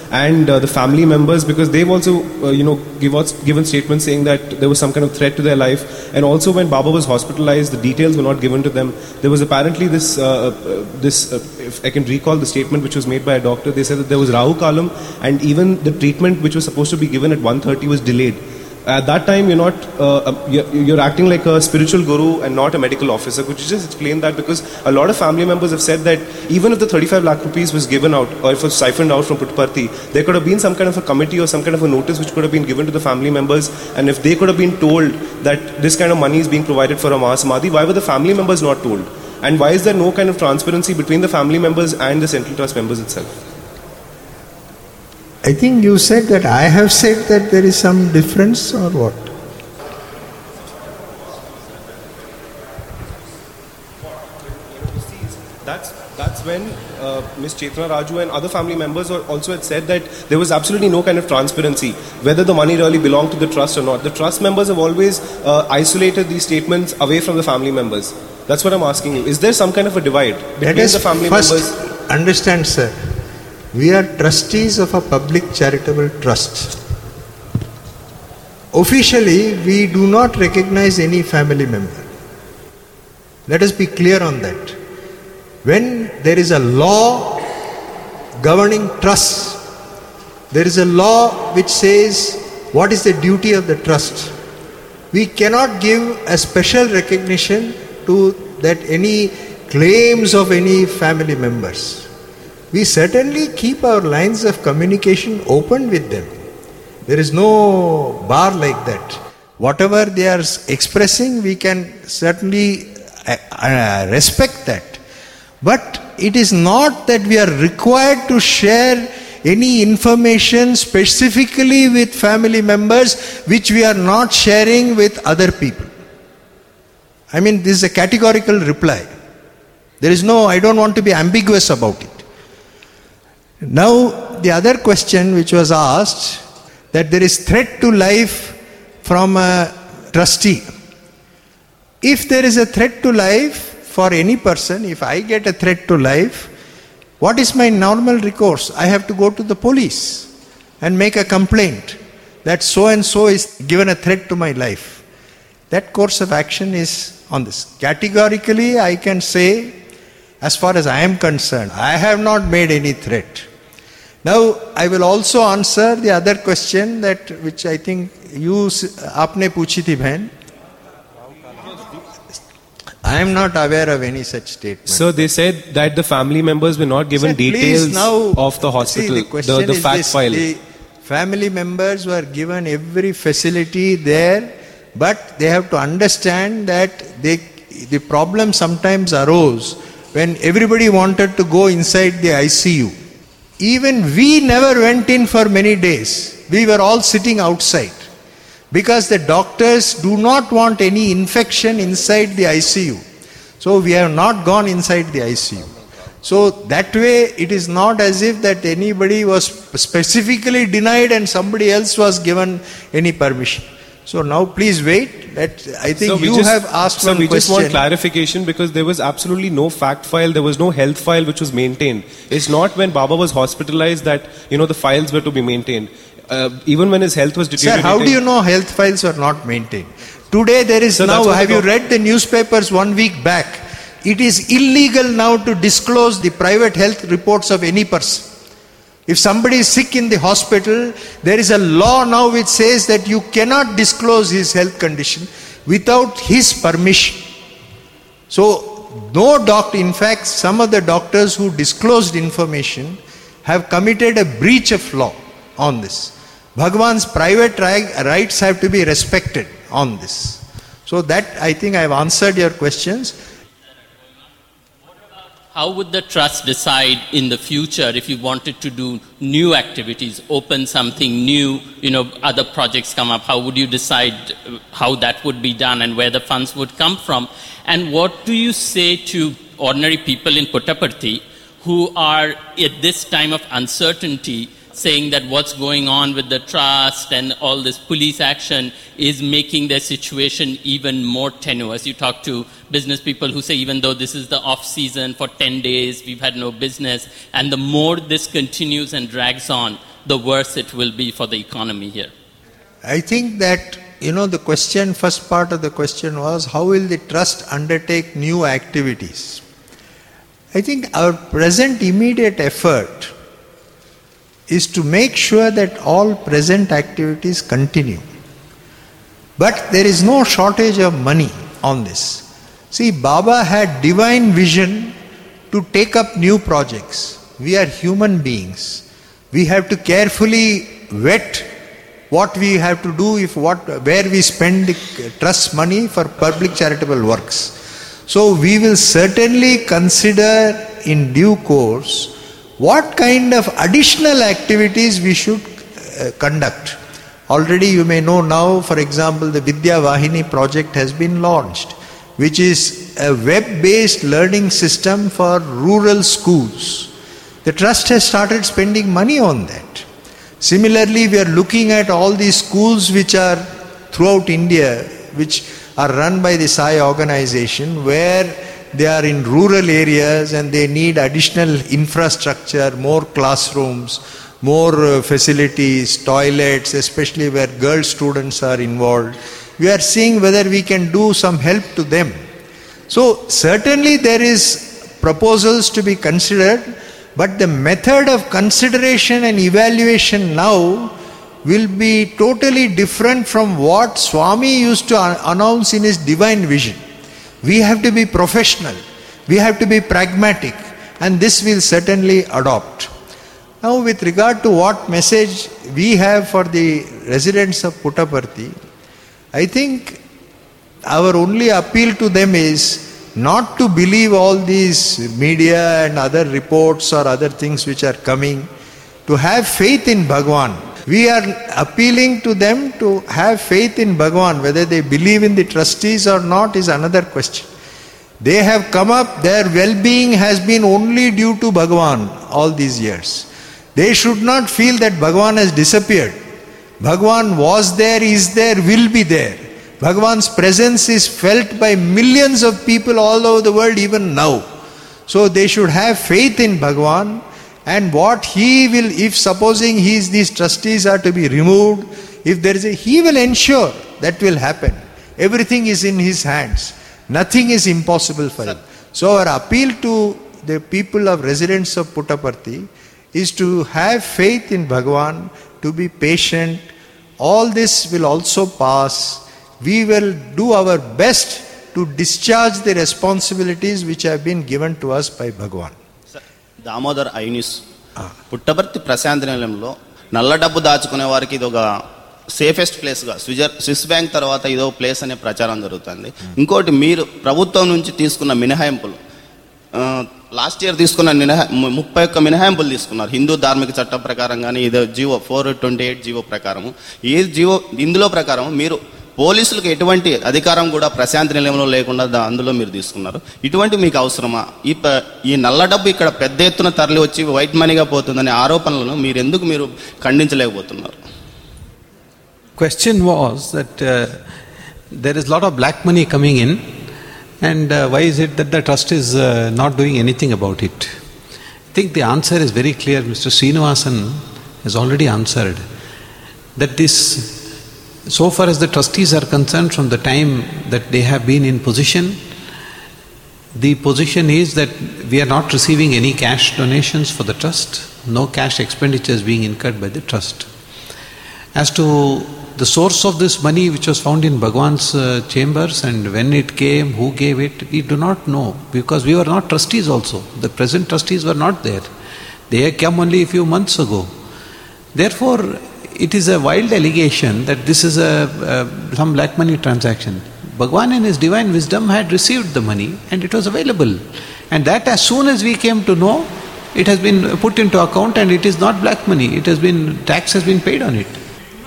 and the family members, because they've also, given statements saying that there was some kind of threat to their life. And also when Baba was hospitalized, the details were not given to them. There was apparently this, if I can recall the statement which was made by a doctor, they said that there was Rahu Kalam, and even the treatment which was supposed to be given at 1:30 was delayed. At that time, you're acting like a spiritual guru and not a medical officer. Could you just explain that? Because a lot of family members have said that even if the 35 lakh rupees was given out, or if it was siphoned out from Puttaparthi, there could have been some kind of a committee or some kind of a notice which could have been given to the family members. And if they could have been told that this kind of money is being provided for a Mahasamadhi, why were the family members not told? And why is there no kind of transparency between the family members and the Central Trust members itself? I think you said that I have said that there is some difference, or what? That's when Ms. Chetna Raju and other family members also had said that there was absolutely no kind of transparency whether the money really belonged to the trust or not. The trust members have always isolated these statements away from the family members. That's what I'm asking you. Is there some kind of a divide between the family members? First, understand, sir. We are trustees of a public charitable trust. Officially, we do not recognize any family member. Let us be clear on that. When there is a law governing trusts, there is a law which says what is the duty of the trust. We cannot give a special recognition to that any claims of any family members. We certainly keep our lines of communication open with them. There is no bar like that. Whatever they are expressing, we can certainly respect that. But it is not that we are required to share any information specifically with family members which we are not sharing with other people. I mean, this is a categorical reply. There is no, I don't want to be ambiguous about it. Now, the other question which was asked, that there is threat to life from a trustee. If there is a threat to life for any person, if I get a threat to life, what is my normal recourse? I have to go to the police and make a complaint that so and so is given a threat to my life. That course of action is on this. Categorically, I can say, as far as I am concerned, I have not made any threat. Now, I will also answer the other question that which I think aapne puchi thi behen. I am not aware of any such statement. So they said that the family members were not given details of the hospital, the fact file. The family members were given every facility there, but they have to understand that the problem sometimes arose when everybody wanted to go inside the ICU. Even we never went in for many days. We were all sitting outside. Because the doctors do not want any infection inside the ICU. So we have not gone inside the ICU. So that way it is not as if that anybody was specifically denied and somebody else was given any permission. So now please wait. I think you have asked one question. We just want clarification, because there was absolutely no fact file, there was no health file which was maintained. It's not when Baba was hospitalized that the files were to be maintained. Even when his health was deteriorating. Sir, how do you know health files were not maintained? Today there is have you read the newspapers 1 week back? It is illegal now to disclose the private health reports of any person. If somebody is sick in the hospital, there is a law now which says that you cannot disclose his health condition without his permission. So, no doctor, in fact, some of the doctors who disclosed information have committed a breach of law on this. Bhagwan's private rights have to be respected on this. So that, I think I have answered your questions. How would the trust decide in the future if you wanted to do new activities, open something new, other projects come up? How would you decide how that would be done and where the funds would come from? And what do you say to ordinary people in Puttaparthi who are at this time of uncertainty saying that what's going on with the trust and all this police action is making their situation even more tenuous? You talk to business people who say even though this is the off season for 10 days, we've had no business, and the more this continues and drags on, the worse it will be for the economy here? I think that, the question, first part of the question was, how will the trust undertake new activities? I think our present immediate effort is to make sure that all present activities continue. But there is no shortage of money on this. See, Baba had divine vision to take up new projects. We are human beings. We have to carefully vet what we have to do, where we spend the trust money for public charitable works. So we will certainly consider in due course what kind of additional activities we should conduct. Already you may know now, for example, the Vidya Vahini project has been launched, which is a web-based learning system for rural schools. The trust has started spending money on that. Similarly, we are looking at all these schools which are throughout India, which are run by the Sai organization, where they are in rural areas and they need additional infrastructure, more classrooms, more facilities, toilets, especially where girl students are involved. We are seeing whether we can do some help to them. So certainly there is proposals to be considered, but the method of consideration and evaluation now will be totally different from what Swami used to announce in his divine vision. We have to be professional, we have to be pragmatic, and this we'll certainly adopt. Now, with regard to what message we have for the residents of Puttaparthi, I think our only appeal to them is not to believe all these media and other reports or other things which are coming, to have faith in Bhagwan. We are appealing to them to have faith in Bhagwan. Whether they believe in the trustees or not is another question. They have come up, their well-being has been only due to Bhagwan all these years. They should not feel that Bhagwan has disappeared. Bhagwan was there, is there, will be there. Bhagwan's presence is felt by millions of people all over the world even now. So they should have faith in Bhagwan, and what he will, if supposing these trustees are to be removed, if there is he will ensure that will happen. Everything is in his hands. Nothing is impossible for him. So our appeal to the people of residents of Puttaparthi is to have faith in Bhagwan, to be patient. All this will also pass. We will do our best to discharge the responsibilities which have been given to us by Bhagwan. Damodar ఐనిస్ Puttaparthi ప్రశాంత నిలయంలో నల్ల డబ్బు దాచుకునే వారికి ఇది ఒక safest ప్లేస్గా Swiss bank తర్వాత ఇదో ప్లేస్ అనే ప్రచారం జరుగుతుంది. ఇంకోటి, మీరు ప్రభుత్వం నుంచి తీసుకున్న మినహాయింపులు, లాస్ట్ ఇయర్ తీసుకున్న 31 మినహాయింపులు తీసుకున్నారు హిందూ ధార్మిక చట్టం ప్రకారం, కానీ ఇదో జీవో 428 జీవో ప్రకారము. ఈ జీవో ఇందులో ప్రకారం మీరు పోలీసులకు ఎటువంటి అధికారం కూడా ప్రశాంతి నిలయంలో లేకుండా అందులో మీరు తీసుకున్నారు. ఇటువంటి మీకు అవసరమా? ఈ నల్ల డబ్బు ఇక్కడ పెద్ద ఎత్తున తరలి వచ్చి వైట్ మనీగా పోతుందనే ఆరోపణలను మీరు ఖండించలేకపోతున్నారు. Question was that there is a lot of black money coming in, and why is it that the trust is not doing anything about it? I think the answer is very clear. Mr. Srinivasan has already answered that this, so far as the trustees are concerned, from the time that they have been in position, the position is that we are not receiving any cash donations for the trust, no cash expenditures being incurred by the trust. As to the source of this money which was found in Bhagwan's chambers and when it came, who gave it, we do not know, because we were not trustees also. The present trustees were not there. They had come only a few months ago. Therefore, it is a wild allegation that this is some black money transaction. Bhagwan in his divine wisdom had received the money and it was available. And that as soon as we came to know, it has been put into account and it is not black money. Tax has been paid on it.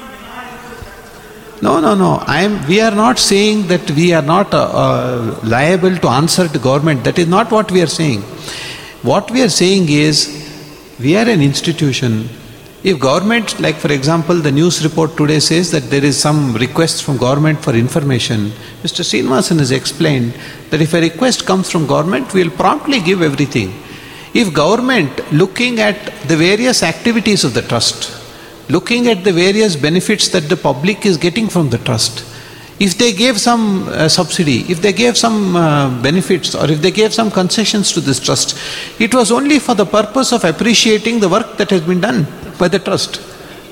No. We are not saying that we are not liable to answer to government. That is not what we are saying. What we are saying is, we are an institution. If government, like for example the news report today says that there is some request from government for information, Mr. Srinivasan has explained that if a request comes from government, we will promptly give everything. If government, looking at the various activities of the trust, looking at the various benefits that the public is getting from the trust. If they gave some subsidy, if they gave some benefits, or if they gave some concessions to this trust, it was only for the purpose of appreciating the work that has been done by the trust.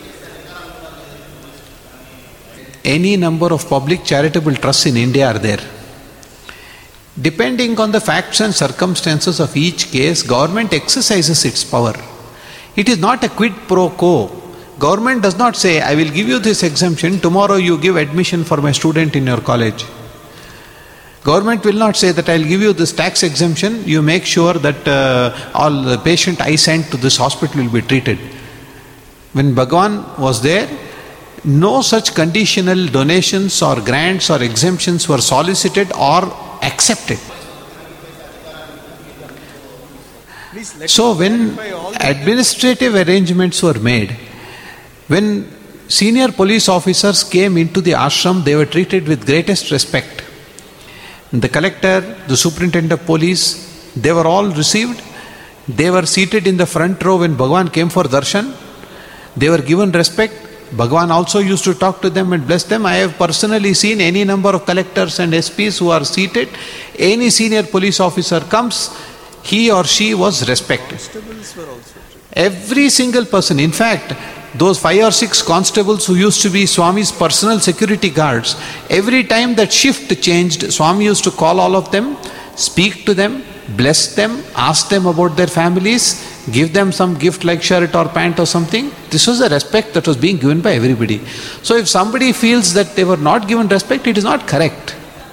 Any number of public charitable trusts in India are there. Depending on the facts and circumstances of each case, government exercises its power. It is not a quid pro quo. Government does not say, I will give you this exemption, tomorrow you give admission for my student in your college. Government will not say that I will give you this tax exemption, you make sure that all the patient I send to this hospital will be treated. When Bhagwan was there, no such conditional donations or grants or exemptions were solicited or accepted. So when administrative arrangements were made, when senior police officers came into the ashram, they were treated with greatest respect. The collector, the superintendent of police, they were all received. They were seated in the front row when Bhagwan came for darshan. They were given respect. Bhagwan also used to talk to them and bless them. I have personally seen any number of collectors and SPs who are seated. Any senior police officer comes, he or she was respected. Every single person, in fact, those 5 or 6 constables who used to be Swami's personal security guards, every time that shift changed, Swami used to call all of them, speak to them, bless them, ask them about their families, give them some gift like shirt or pant or something. This was the respect that was being given by everybody. So if somebody feels that they were not given respect, it is not correct.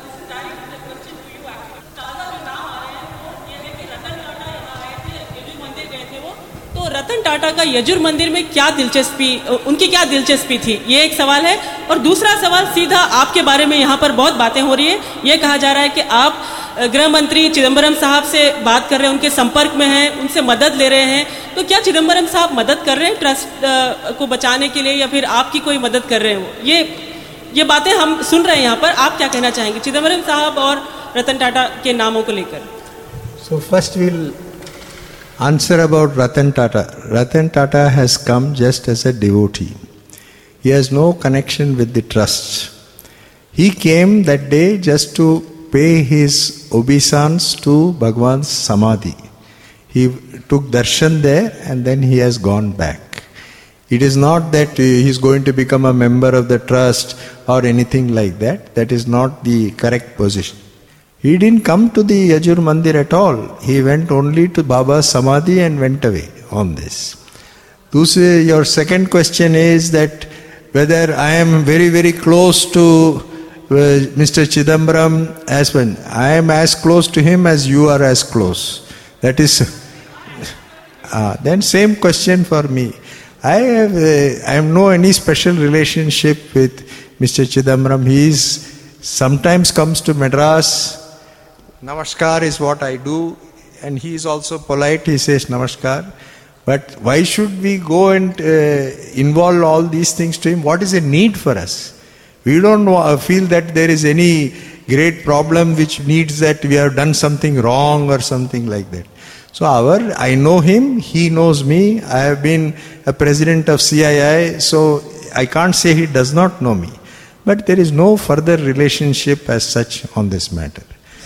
Ratan Tata का यजुर मंदिर में क्या दिलचस्पी, उनकी क्या दिलचस्पी थी, ये एक सवाल है। और दूसरा सवाल सीधा आपके बारे में, यहाँ पर बहुत बातें हो रही है, ये कहा जा रहा है कि आप गृह मंत्री चिदम्बरम साहब से बात कर रहे हैं, उनके संपर्क में हैं, उनसे मदद ले रहे हैं, तो क्या चिदम्बरम साहब मदद कर रहे हैं ट्रस्ट को बचाने के लिए, या फिर आपकी कोई मदद कर रहे हो? ये बातें हम सुन रहे हैं यहाँ पर, आप क्या कहना चाहेंगे चिदम्बरम साहब और रतन टाटा के नामों को लेकर? So first we'll answer about Ratan Tata. Ratan Tata has come just as a devotee. He has no connection with the trust. He came that day just to pay his obeisance to Bhagwan's Samadhi. He took darshan there and then he has gone back. It is not that he is going to become a member of the trust or anything like that. That is not the correct position. He didn't come to the Yajur Mandir at all. He went only to Baba's Samadhi and went away on this. Your second question is that whether I am very, very close to Mr. Chidambaram as well. I am as close to him as you are as close. That is, then same question for me. I have no any special relationship with Mr. Chidambaram. He sometimes comes to Madras. Namaskar is what I do, and he is also polite. He says Namaskar. But why should we go and involve all these things to him? What is the need for us? We don't feel that there is any great problem which needs that we have done something wrong or something like that. So I know him, he knows me. I have been a president of CII, so I can't say he does not know me. But there is no further relationship as such on this matter.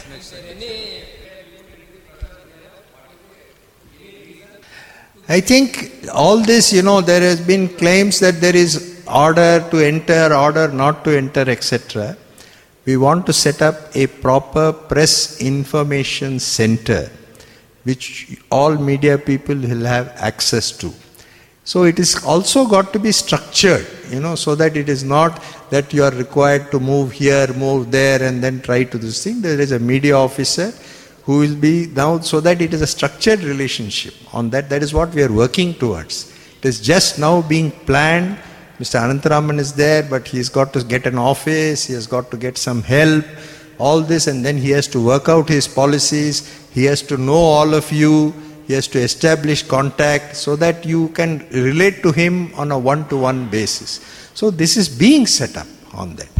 I think all this, there has been claims that there is order to enter, order not to enter, etc. We want to set up a proper press information center which all media people will have access to. So it is also got to be structured, so that it is not that you are required to move here, move there and then try to this thing. There is a media officer who will be now, so that it is a structured relationship on that. That is what we are working towards. It is just now being planned. Mr. Anantaraman is there, but he has got to get an office, he has got to get some help, all this, and then he has to work out his policies, he has to know all of you, he has to establish contact so that you can relate to him on a one-to-one basis. So this is being set up on that.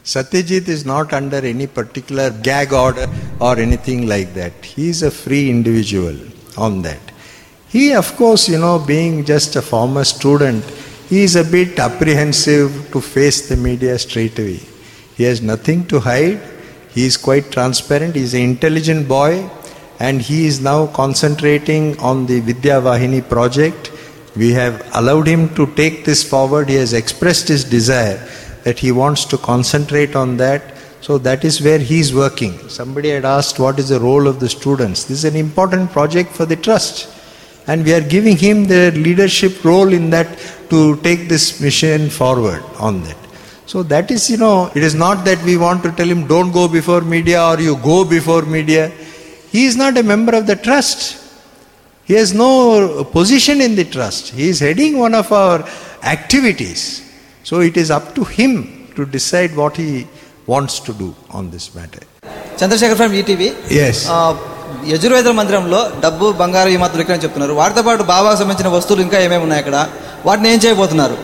Satyajit is not under any particular gag order or anything like that. He is a free individual on that. He, of course, being just a former student, he is a bit apprehensive to face the media straight away. He has nothing to hide. He is quite transparent. He is an intelligent boy, and he is now concentrating on the Vidya Vahini project. We have allowed him to take this forward. He has expressed his desire that he wants to concentrate on that. So that is where he is working. Somebody had asked what is the role of the students. This is an important project for the trust. And we are giving him the leadership role in that to take this mission forward on that. So that is, it is not that we want to tell him don't go before media or you go before media. He is not a member of the trust. He has no position in the trust. He is heading one of our activities. So it is up to him to decide what he wants to do on this matter. Chandrasekhar from ETV. Yes. Yajurveda మందిరంలో డబ్బు బంగారు ఈ మాత్రం విక్రయం చెప్తున్నారు. వాటితో పాటు బాబాకు సంబంధించిన వస్తువులు ఇంకా ఏమేమి ఉన్నాయి అక్కడ, వాటిని ఏం చేయబోతున్నారు?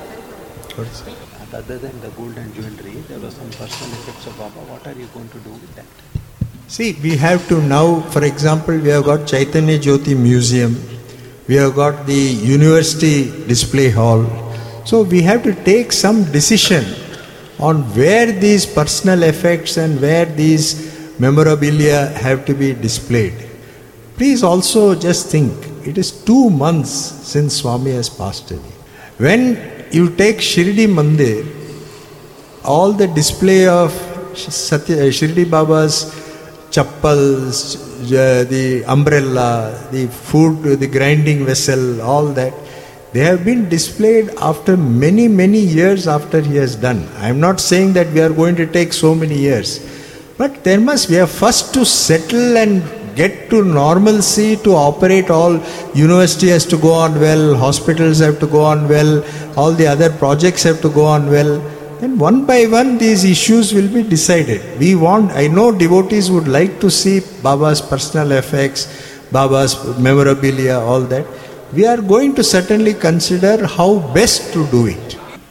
Other than the gold and jewelry, there were some personal effects of Baba. What are you going to do with that? See, we have to now, for example, we have got Chaitanya Jyoti Museum, we have got the University Display Hall. So we have to take some decision on where these personal effects and where these memorabilia have to be displayed. Please also just think, it is 2 months since Swami has passed away. When you take Shirdi Mandir, all the display of Shirdi Baba's chappals, the umbrella, the food, the grinding vessel, all that, they have been displayed after many, many years after he has done. I am not saying that we are going to take so many years, but we have first to settle and get to normalcy to operate. All university has to go on well, hospitals have to go on well, all the other projects have to go on well. Then one by one these issues will be decided. I know devotees would like to see Baba's personal effects, Baba's memorabilia, all that. We are going to certainly consider how best to do it.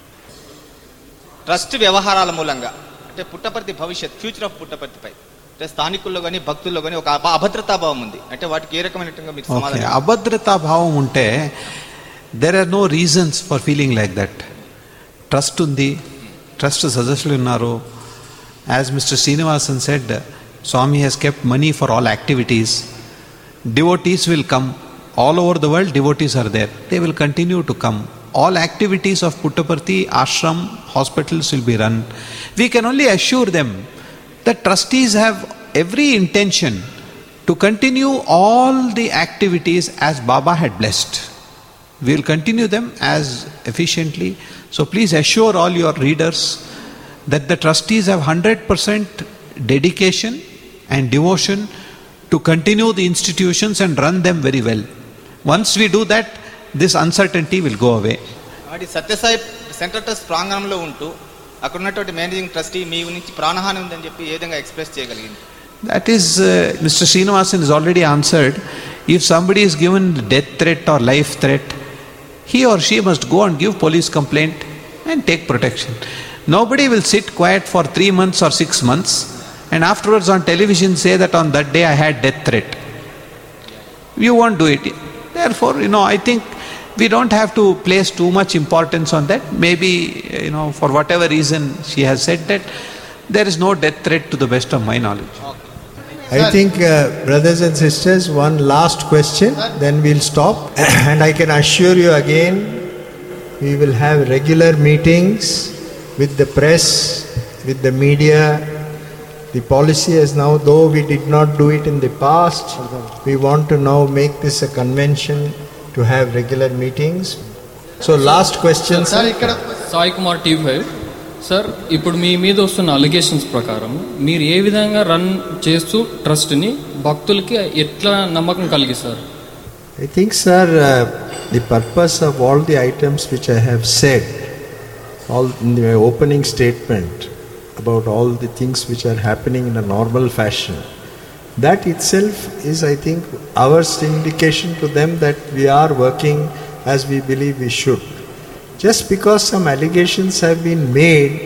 Trust వ్యవహారాల మూలంగా అంటే పుట్టపర్తి భవిష్యత్, future of పుట్టపర్తిపై అంటే స్థానికుల్లో కానీ భక్తుల్లో కానీ ఒక అభద్రతా భావం ఉంది. అంటే వాటికి ఏ రకమైనట్టుగా మీకు సమాధానం? అభద్రతా భావం ఉంటే there are no reasons for feeling like that. Trust ఉంది, ట్రస్ట్ సదస్సులు ఉన్నారు. As Mr. Srinivasan said, Swami has kept money for all activities. Devotees will come. All over the world, devotees are there. They will continue to come. All activities of Puttaparthi, ashram, hospitals will be run. We can only assure them that trustees have every intention to continue all the activities as Baba had blessed. We will continue them as efficiently. So please assure all your readers that the trustees have 100% dedication and devotion to continue the institutions and run them very well. Once we do that, this uncertainty will go away. వాటి Sathya Sai central trust ప్రాంగణంలో ఉంటూ అక్కడ ఉన్నటువంటి managing trustee మీ నుంచి ప్రాణహాని ఉందని చెప్పి ఏ విధంగా ఎక్స్ప్రెస్ చేయగలిగింది? That is, Mr. Srinivasan has already answered. If somebody is given death threat or life threat, he or she must go and give police complaint and take protection. Nobody will sit quiet for 3 months or 6 months and afterwards on television say that on that day I had death threat. You won't do it. Therefore, I think we don't have to place too much importance on that. Maybe, for whatever reason she has said that, there is no death threat to the best of my knowledge. I think, brothers and sisters, one last question, then we'll stop. And I can assure you again, we will have regular meetings with the press, with the media. The policy is now, though we did not do it in the past, we want to now make this a convention to have regular meetings. So last question, sir. Sai Kumar TV5. Sir, ఇప్పుడు మీ మీద వస్తున్న allegations ప్రకారం మీరు ఏ విధంగా run చేస్తూ ట్రస్ట్ని భక్తులకి ఎట్లా నమ్మకం కలిగిస్తారు? I think, sir, the purpose of all the items which I have said, all in the opening statement, about all the things which are happening in a normal fashion, that itself is, I think, our indication to them that we are working as we believe we should. Just because some allegations have been made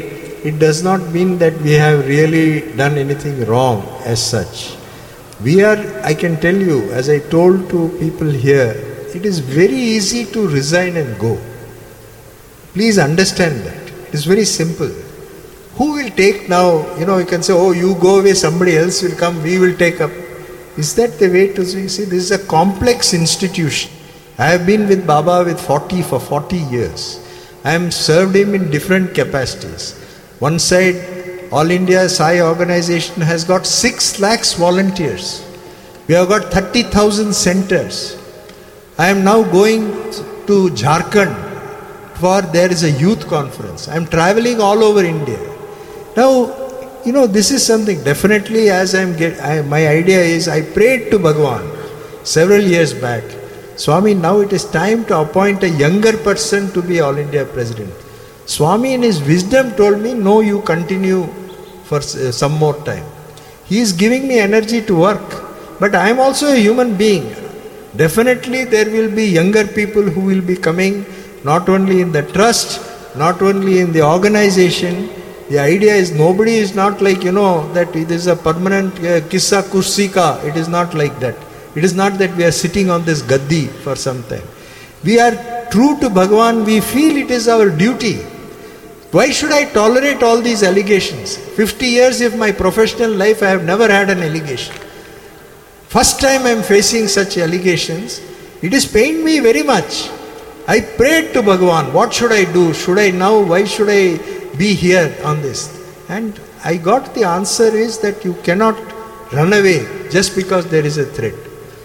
it does not mean that we have really done anything wrong as such. We are, I can tell you, as I told to people here, it is very easy to resign and go. Please understand that. It is very simple. Who will take now, you can say, oh, you go away, somebody else will come, we will take up. Is that the way to see? See, this is a complex institution. I have been with Baba for 40 years. I am served him in different capacities. One side, All India Sai organization has got 6 lakhs volunteers. We have got 30,000 centers. I am now going to Jharkhand for there is a youth conference. I am traveling all over India. Now, this is something definitely as my idea is, I prayed to Bhagavan several years back, Swami, now it is time to appoint a younger person to be All India President. Swami in his wisdom told me, no, you continue for some more time. He is giving me energy to work, but I am also a human being. Definitely there will be younger people who will be coming, not only in the trust, not only in the organization. The idea is nobody is not like, that it is a permanent kissa kursi ka. It is not like that. It is not that we are sitting on this gaddi for some time. We are true to Bhagavan. We feel it is our duty. Why should I tolerate all these allegations? 50 years of my professional life, I have never had an allegation. First time I am facing such allegations. It has pained me very much. I prayed to Bhagavan, what should I do? Why should I be here on this? And I got the answer is that you cannot run away just because there is a threat.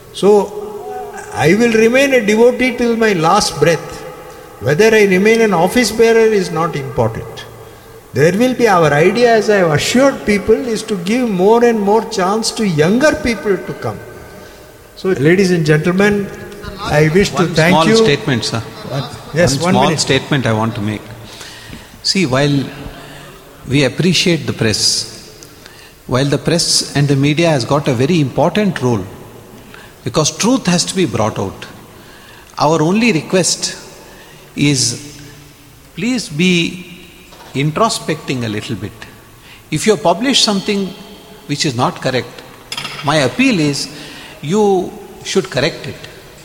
So I will remain a devotee till my last breath. Whether I remain an office bearer is not important. There will be, our idea, as I have assured people, is to give more and more chance to younger people to come. So ladies and gentlemen, I wish to thank you. One small statement, sir. Yes, one small statement I want to make. See, while we appreciate the press, while the press and the media has got a very important role, because truth has to be brought out, our only request is, please be introspecting a little bit. If you publish something which is not correct, my appeal is, you should correct it.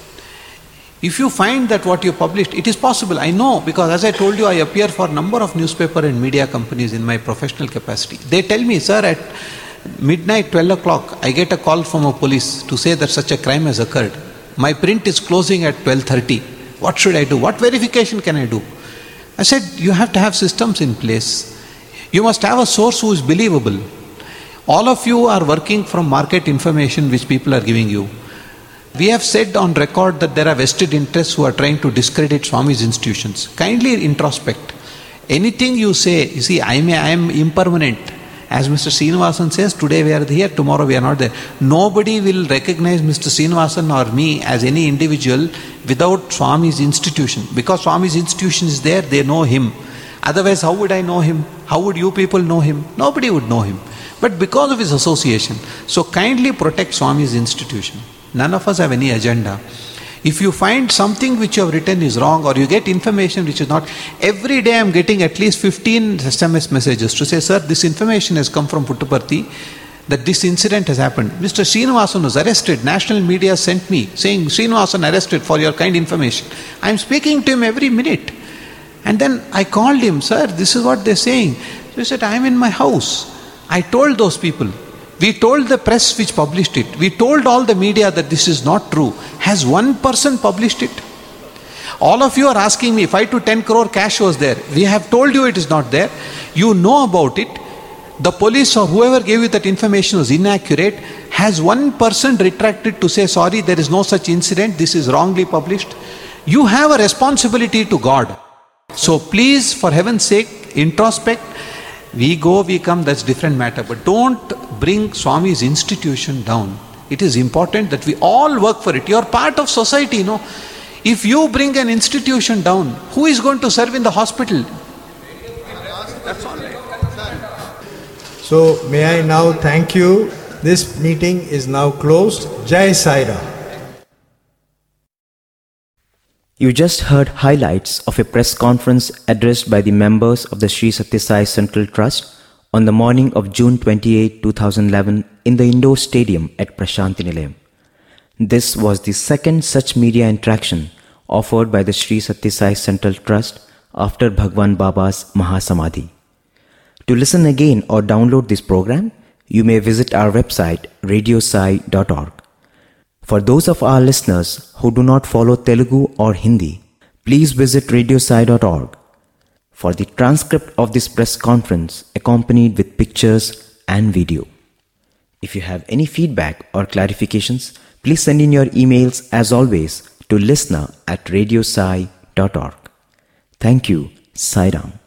If you find that what you published, it is possible, I know, because as I told you, I appear for a number of newspaper and media companies in my professional capacity. They tell me, sir, at midnight, 12 o'clock, I get a call from a police to say that such a crime has occurred. My print is closing at 12:30. What should I do? What verification can I do? I said, you have to have systems in place. You must have a source who is believable. All of you are working from market information which people are giving you. We have said on record that there are vested interests who are trying to discredit Swami's institutions. Kindly introspect. Anything you say, you see, I am impermanent. As Mr. Srinivasan says, today we are here, tomorrow we are not there. Nobody will recognize Mr. Srinivasan or me as any individual without Swami's institution. Because Swami's institution is there, they know him. Otherwise, how would I know him? How would you people know him? Nobody would know him. But because of his association, so kindly protect Swami's institution. None of us have any agenda. If you find something which you have written is wrong, or you get information which is not, every day I am getting at least 15 SMS messages to say, sir, this information has come from Puttaparthi, that this incident has happened. Mr. Srinivasan was arrested. National media sent me saying, Srinivasan arrested for your kind information. I am speaking to him every minute. And then I called him, sir, this is what they are saying. So he said, I am in my house. I told those people. We told the press which published it. We told all the media that this is not true. Has one person published it? All of you are asking me, 5 to 10 crore cash was there. We have told you it is not there. You know about it. The police or whoever gave you that information was inaccurate. Has one person retracted to say, sorry, there is no such incident, this is wrongly published? You have a responsibility to God. So please, for heaven's sake, introspect. We go, we come, that's different matter. But don't bring Swami's institution down. It is important that we all work for it. You are part of society, you know. If you bring an institution down, who is going to serve in the hospital? That's all right. So may I now thank you. This meeting is now closed. Jai Sai Ram. You just heard highlights of a press conference addressed by the members of the Sri Sathya Sai Central Trust on the morning of June 28, 2011 in the indoor stadium at Prashanti Nilayam. This was the second such media interaction offered by the Sri Sathya Sai Central Trust after Bhagwan Baba's Mahasamadhi. To listen again or download this program, you may visit our website radiosai.org. For those of our listeners who do not follow Telugu or Hindi, please visit radiosai.org for the transcript of this press conference accompanied with pictures and video. If you have any feedback or clarifications, please send in your emails as always to listener@radiosai.org. Thank you. Sai Ram.